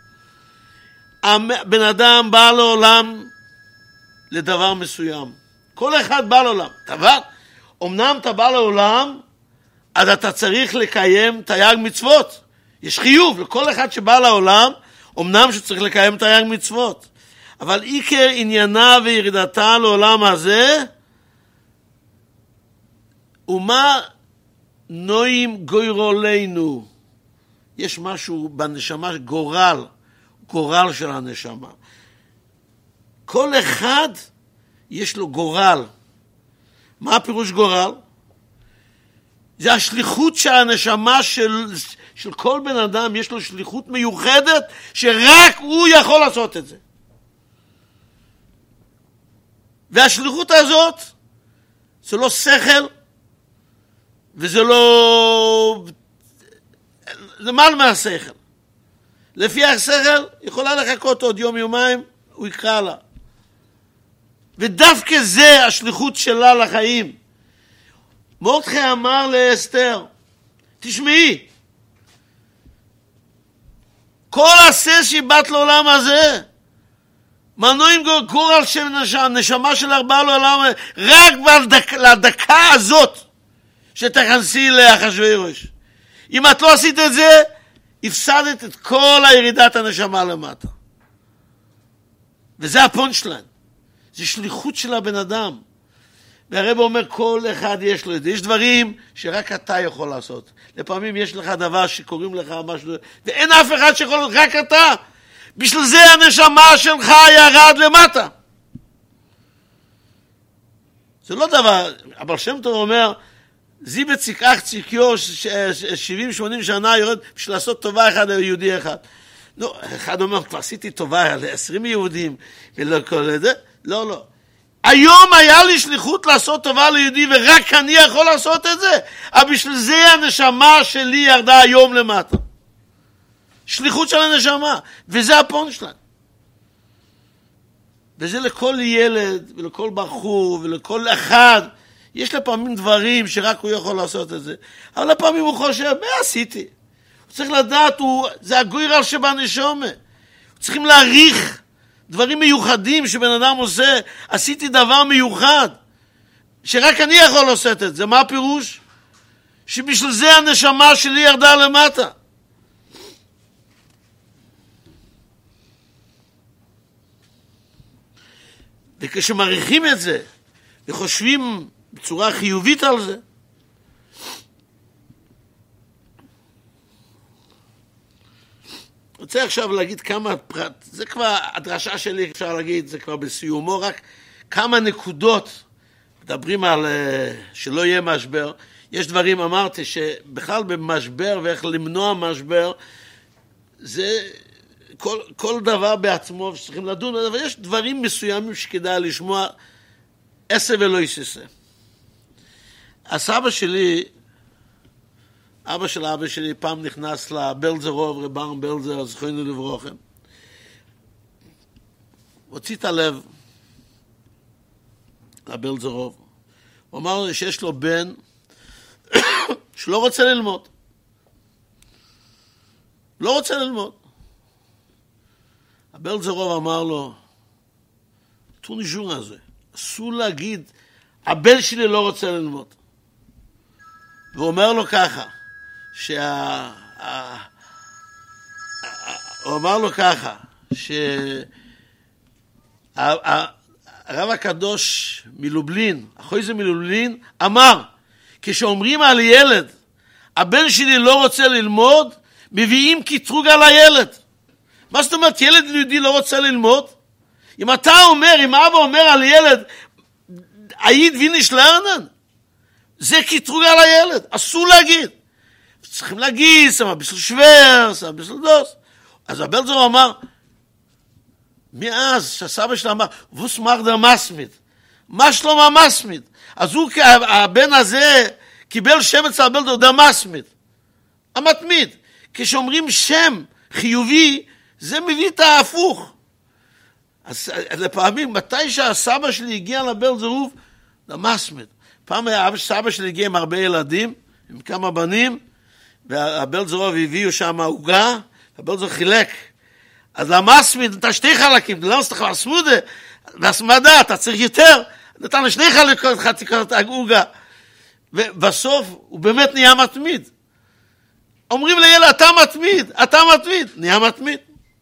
הבן אדם בא לעולם לדבר מסוים. כל אחד בא לעולם. אמנם אתה בא לעולם, אז אתה צריך לקיים תרי"ג מצוות. יש חיוב לכל אחד שבא לעולם, אמנם שצריך לקיים תרי"ג מצוות. אבל עיקר עניינה וירידתה לעולם הזה, ומה נועים גוירולנו. יש משהו בנשמה, גורל של הנשמה. כל אחד יש לו גורל. מה הפירוש גורל? זה השליחות של הנשמה של כל בן אדם, יש לו שליחות מיוחדת שרק הוא יכול לעשות את זה. והשליחות הזאת זה לא שכל וזה לא... זה מעל מהשכל. לפי השכל יכולה לחכות עוד יום יומיים, הוא יקרא לה. ודווקא זה השליחות שלה לחיים. מרדכי אמר לאסתר, תשמעי, כל עשה שבת לעולם הזה, מנועים גורל של הנשמה של ארבעה לעולם, רק לדקה הזאת שתכנסי לאחשוורוש. אם את לא עשית את זה, הפסדת את כל הירידת הנשמה למטה. וזה הפונצ'ליין. זה שליחות של הבן אדם. והרב אומר, כל אחד יש לו את זה. יש דברים שרק אתה יכול לעשות. לפעמים יש לך דבר שקוראים לך משהו, ואין אף אחד שיכול, רק אתה. בשביל זה הנשמה שלך ירד למטה. זה לא דבר, אבל שם טוב אומר, זיבט ציקח ציקיו 70-80 שנה יורד בשביל לעשות טובה אחד ליהודי אחד. לא, אחד אומר, כבר עשיתי טובה ל-20 יהודים, ולא כל זה. לא. היום היה לי שליחות לעשות טובה ליהודי, ורק אני יכול לעשות את זה. אבל בשביל זה הנשמה שלי ירדה היום למטה. שליחות של הנשמה. וזה הפונצ'ליין. וזה לכל ילד, ולכל בחור, ולכל אחד. יש לפעמים דברים שרק הוא יכול לעשות את זה. אבל לפעמים הוא חושב, מה עשיתי? הוא צריך לדעת, זה הגוירל שבנשמה. צריכים להעריך דברים מיוחדים שבן אדם עושה. עשיתי דבר מיוחד, שרק אני יכול לעשות את זה. מה הפירוש? שבשביל זה הנשמה שלי ירדה למטה. וכשמעריכים את זה, וחושבים בצורה חיובית על זה, רוצה עכשיו להגיד כמה פרט, זה כבר הדרשה שלי, אפשר להגיד, זה כבר בסיומו, רק כמה נקודות, מדברים על שלא יהיה משבר. יש דברים, אמרתי, שבכלל במשבר ואיך למנוע משבר, זה כל דבר בעצמו שצריכים לדון, אבל יש דברים מסוימים שכדאי לשמוע, עשה ולא יססה. הסבא שלי, אבא של אבא שלי, פעם נכנס לבלזרוב, רבן בלזר, זכוינו לברוכם. הוציא את הלב לבלזרוב. הוא אמר לי שיש לו בן שלא רוצה ללמוד. לא רוצה ללמוד. הבלזרוב אמר לו, תוניז'ון הזה, אסור להגיד, הבן שלי לא רוצה ללמוד. והוא אומר לו ככה, הוא אמר לו ככה, הרב הקדוש מלובלין, החויזה מלובלין, אמר, כשאומרים על ילד, הבן שלי לא רוצה ללמוד, מביאים קטרוג על הילד. מה זאת אומרת, ילד יהודי לא רוצה ללמוד? אם אתה אומר, אם אבא אומר על ילד, היית ויניש לרנן, זה קטרוג על הילד, אסור להגיד. צריכים להגיד, שמה ביסל שוור, שמה ביסל דוס. אז הבלזר אמר, מאז שהסבא שלה אמר, ווס מרדר מסמיד, מה שלום המסמיד? אז הוא, הבן הזה, קיבל שם אצל הבלזר, דה מסמיד, המתמיד. כשאומרים שם חיובי, זה מביא את ההפוך. אז לפעמים, מתי שהסבא שלי הגיע לבלזר, דה מסמיד, פעם סבא שלי הגיע עם הרבה ילדים, עם כמה בנים, והבלזרוב הביאו שם עוגה, הבלזרוב חילק. אז למסמיד, אתה שתי חלקים, לא צריך להסמודה, והסמדה, אתה צריך יותר, נתן לשני חלקות, חצי כזאת עוגה. ובסוף הוא באמת נהיה מתמיד. אומרים לילד, אתה מתמיד, נהיה מתמיד.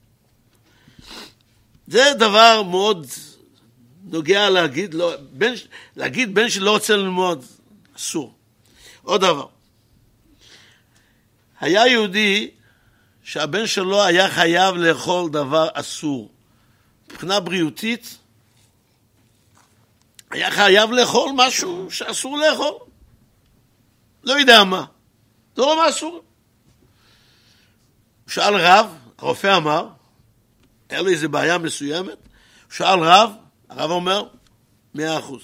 זה דבר מאוד נוגע להגיד, להגיד בן שלא רוצה ללמוד, אסור. עוד דבר. היה יהודי שהבן שלו היה חייב לאכול דבר אסור. מבחינה בריאותית, היה חייב לאכול משהו שאסור לאכול. לא יודע מה. זה לא מה אסור. הוא שאל רב, הרופא אמר, היה לו איזו בעיה מסוימת, הוא שאל רב, הרב אומר, 100%.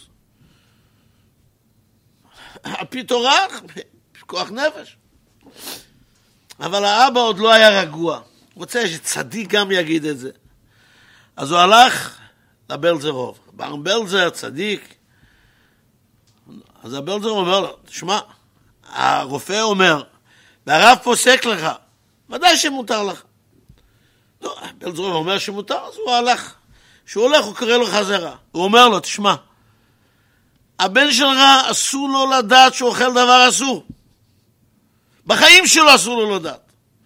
על פי תורה, כוח נפש. אבל האבא עוד לא היה רגוע. הוא רוצה שצדיק גם יגיד את זה. אז הוא הלך לבלזרוב. בלזר, צדיק. אז הבלזרוב אומר לו, תשמע, הרופא אומר, והרב פוסק לך, ודאי שמותר לך. לא, בלזרוב אומר שמותר, אז הוא הלך. כשהוא הולך, הוא קורא לו חזרה. הוא אומר לו, תשמע, הבן שלך אסור לו לדעת שהוא אוכל דבר אסור. בחיים שלו אסור לו לדעת.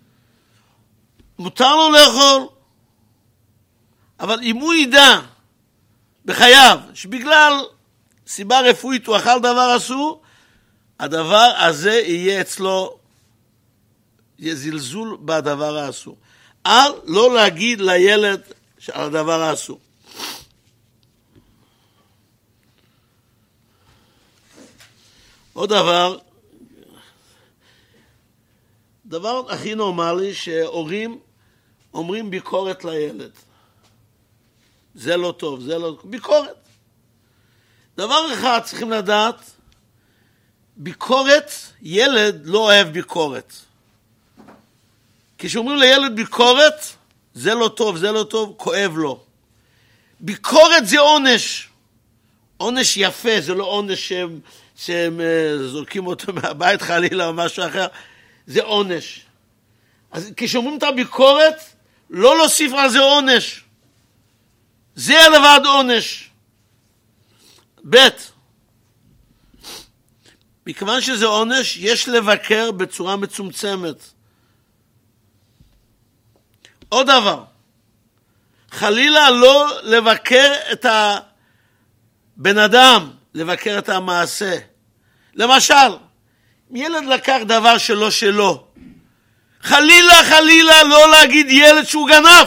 מותר לו לאכול, אבל אם הוא ידע בחייו שבגלל סיבה רפואית הוא אכל דבר אסור, הדבר הזה יהיה אצלו, יהיה זלזול בדבר האסור. לא להגיד לילד על הדבר האסור. עוד דבר הכי נורמלי שהורים אומרים ביקורת לילד. זה לא טוב, זה לא... ביקורת. דבר אחד צריכים לדעת, ביקורת, ילד לא אוהב ביקורת. כשאומרים לילד ביקורת, זה לא טוב, זה לא טוב, כואב לו. ביקורת זה עונש. עונש יפה, זה לא עונש שהם זורקים אותו מהבית חלילה או משהו אחר. זה עונש. אז כשאומרים את הביקורת, לא להוסיף על זה עונש. זה לבד עונש. מכיוון שזה עונש, יש לבקר בצורה מצומצמת. עוד דבר, חלילה לא לבקר את הבן אדם, לבקר את המעשה. למשל, ילד לקח דבר שלו. חלילה לא להגיד ילד שהוא גנב.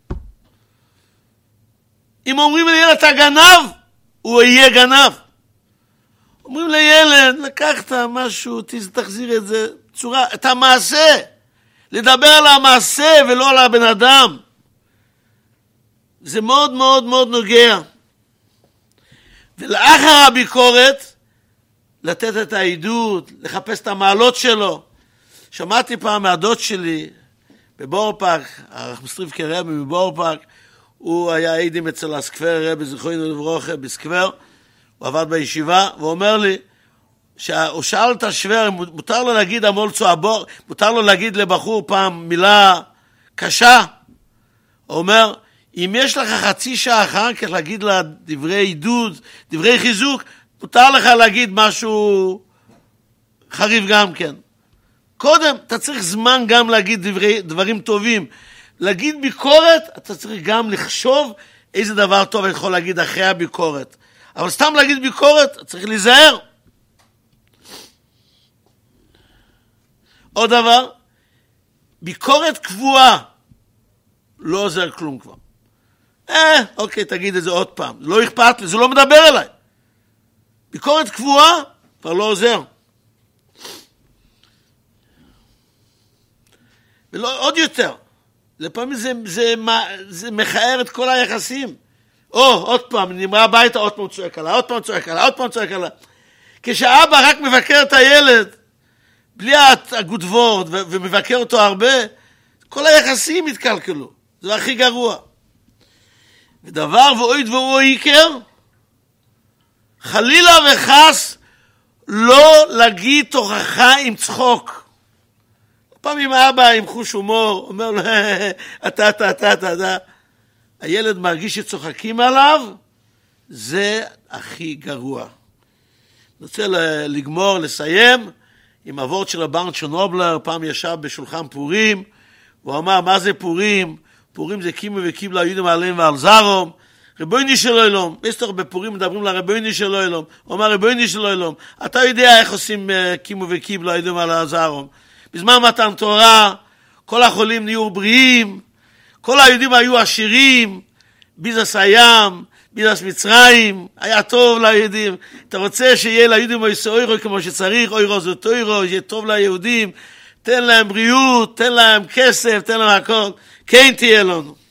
אם אומרים לילד אתה גנב, הוא יהיה גנב. אומרים לילד, לקחת משהו, תחזיר את זה, את המעשה. לדבר על המעשה ולא על הבן אדם. זה מאוד מאוד מאוד נוגע. ולאחר הביקורת, לתת את העדות, לחפש את המעלות שלו. שמעתי פעם מהדוד שלי, בבורפארק, הרב מסטריב כרבי בבורפארק, הוא היה עדים אצל הסקבר, רבי זכרונו לברוכה בסקבר, הוא עבד בישיבה, והוא אומר לי, שהוא שאל את השוור, מותר לו להגיד המולצו הבור, מותר לו להגיד לבחור פעם מילה קשה. הוא אומר, אם יש לך חצי שעה אחר כך להגיד לה דברי עידוד, דברי חיזוק, מותר לך להגיד משהו חריף גם כן. קודם, אתה צריך זמן גם להגיד דברים טובים. להגיד ביקורת, אתה צריך גם לחשוב איזה דבר טוב אני יכול להגיד אחרי הביקורת. אבל סתם להגיד ביקורת, צריך להיזהר. עוד דבר, ביקורת קבועה לא עוזר כלום כבר. אוקיי, תגיד את זה עוד פעם. לא אכפת לי, זה לא מדבר אליי. ביקורת קבועה כבר לא עוזר. ולא, עוד יותר. לפעמים זה מכער את כל היחסים. עוד פעם, נמרה הביתה, עוד פעם צועק עלה. כשאבא רק מבקר את הילד, בלי הגודוורד, ומבקר אותו הרבה, כל היחסים התקלקלו. זה הכי גרוע. ודבר ואוי דברו עיקר, חלילה וחס, לא להגיד תוכחה עם צחוק. פעמים אבא עם חוש הומור, אומר לו, אתה. הילד מרגיש שצוחקים עליו, זה הכי גרוע. אני רוצה לסיים עם הוורד של הברנט שנובלר. פעם ישב בשולחן פורים, הוא אמר, מה זה פורים? פורים זה קימו וקיבלה יהודים עליהם ועל זרום. רבויני של אילום, בסתוך בפורים מדברים לרבויני של אילום, הוא אומר רבויני של אילום, אתה יודע איך עושים קימו וקיבלה יהודים על הזרום. בזמן מתן תורה, כל החולים נהיו בריאים, כל היהודים היו עשירים, ביזס הים, ביזס מצרים, היה טוב ליהודים. אתה רוצה שיהיה ליהודים אוירו כמו שצריך, אוירו זאת אוירו, יהיה טוב ליהודים, תן להם בריאות, תן להם כסף, תן להם הכל, כן תהיה לנו.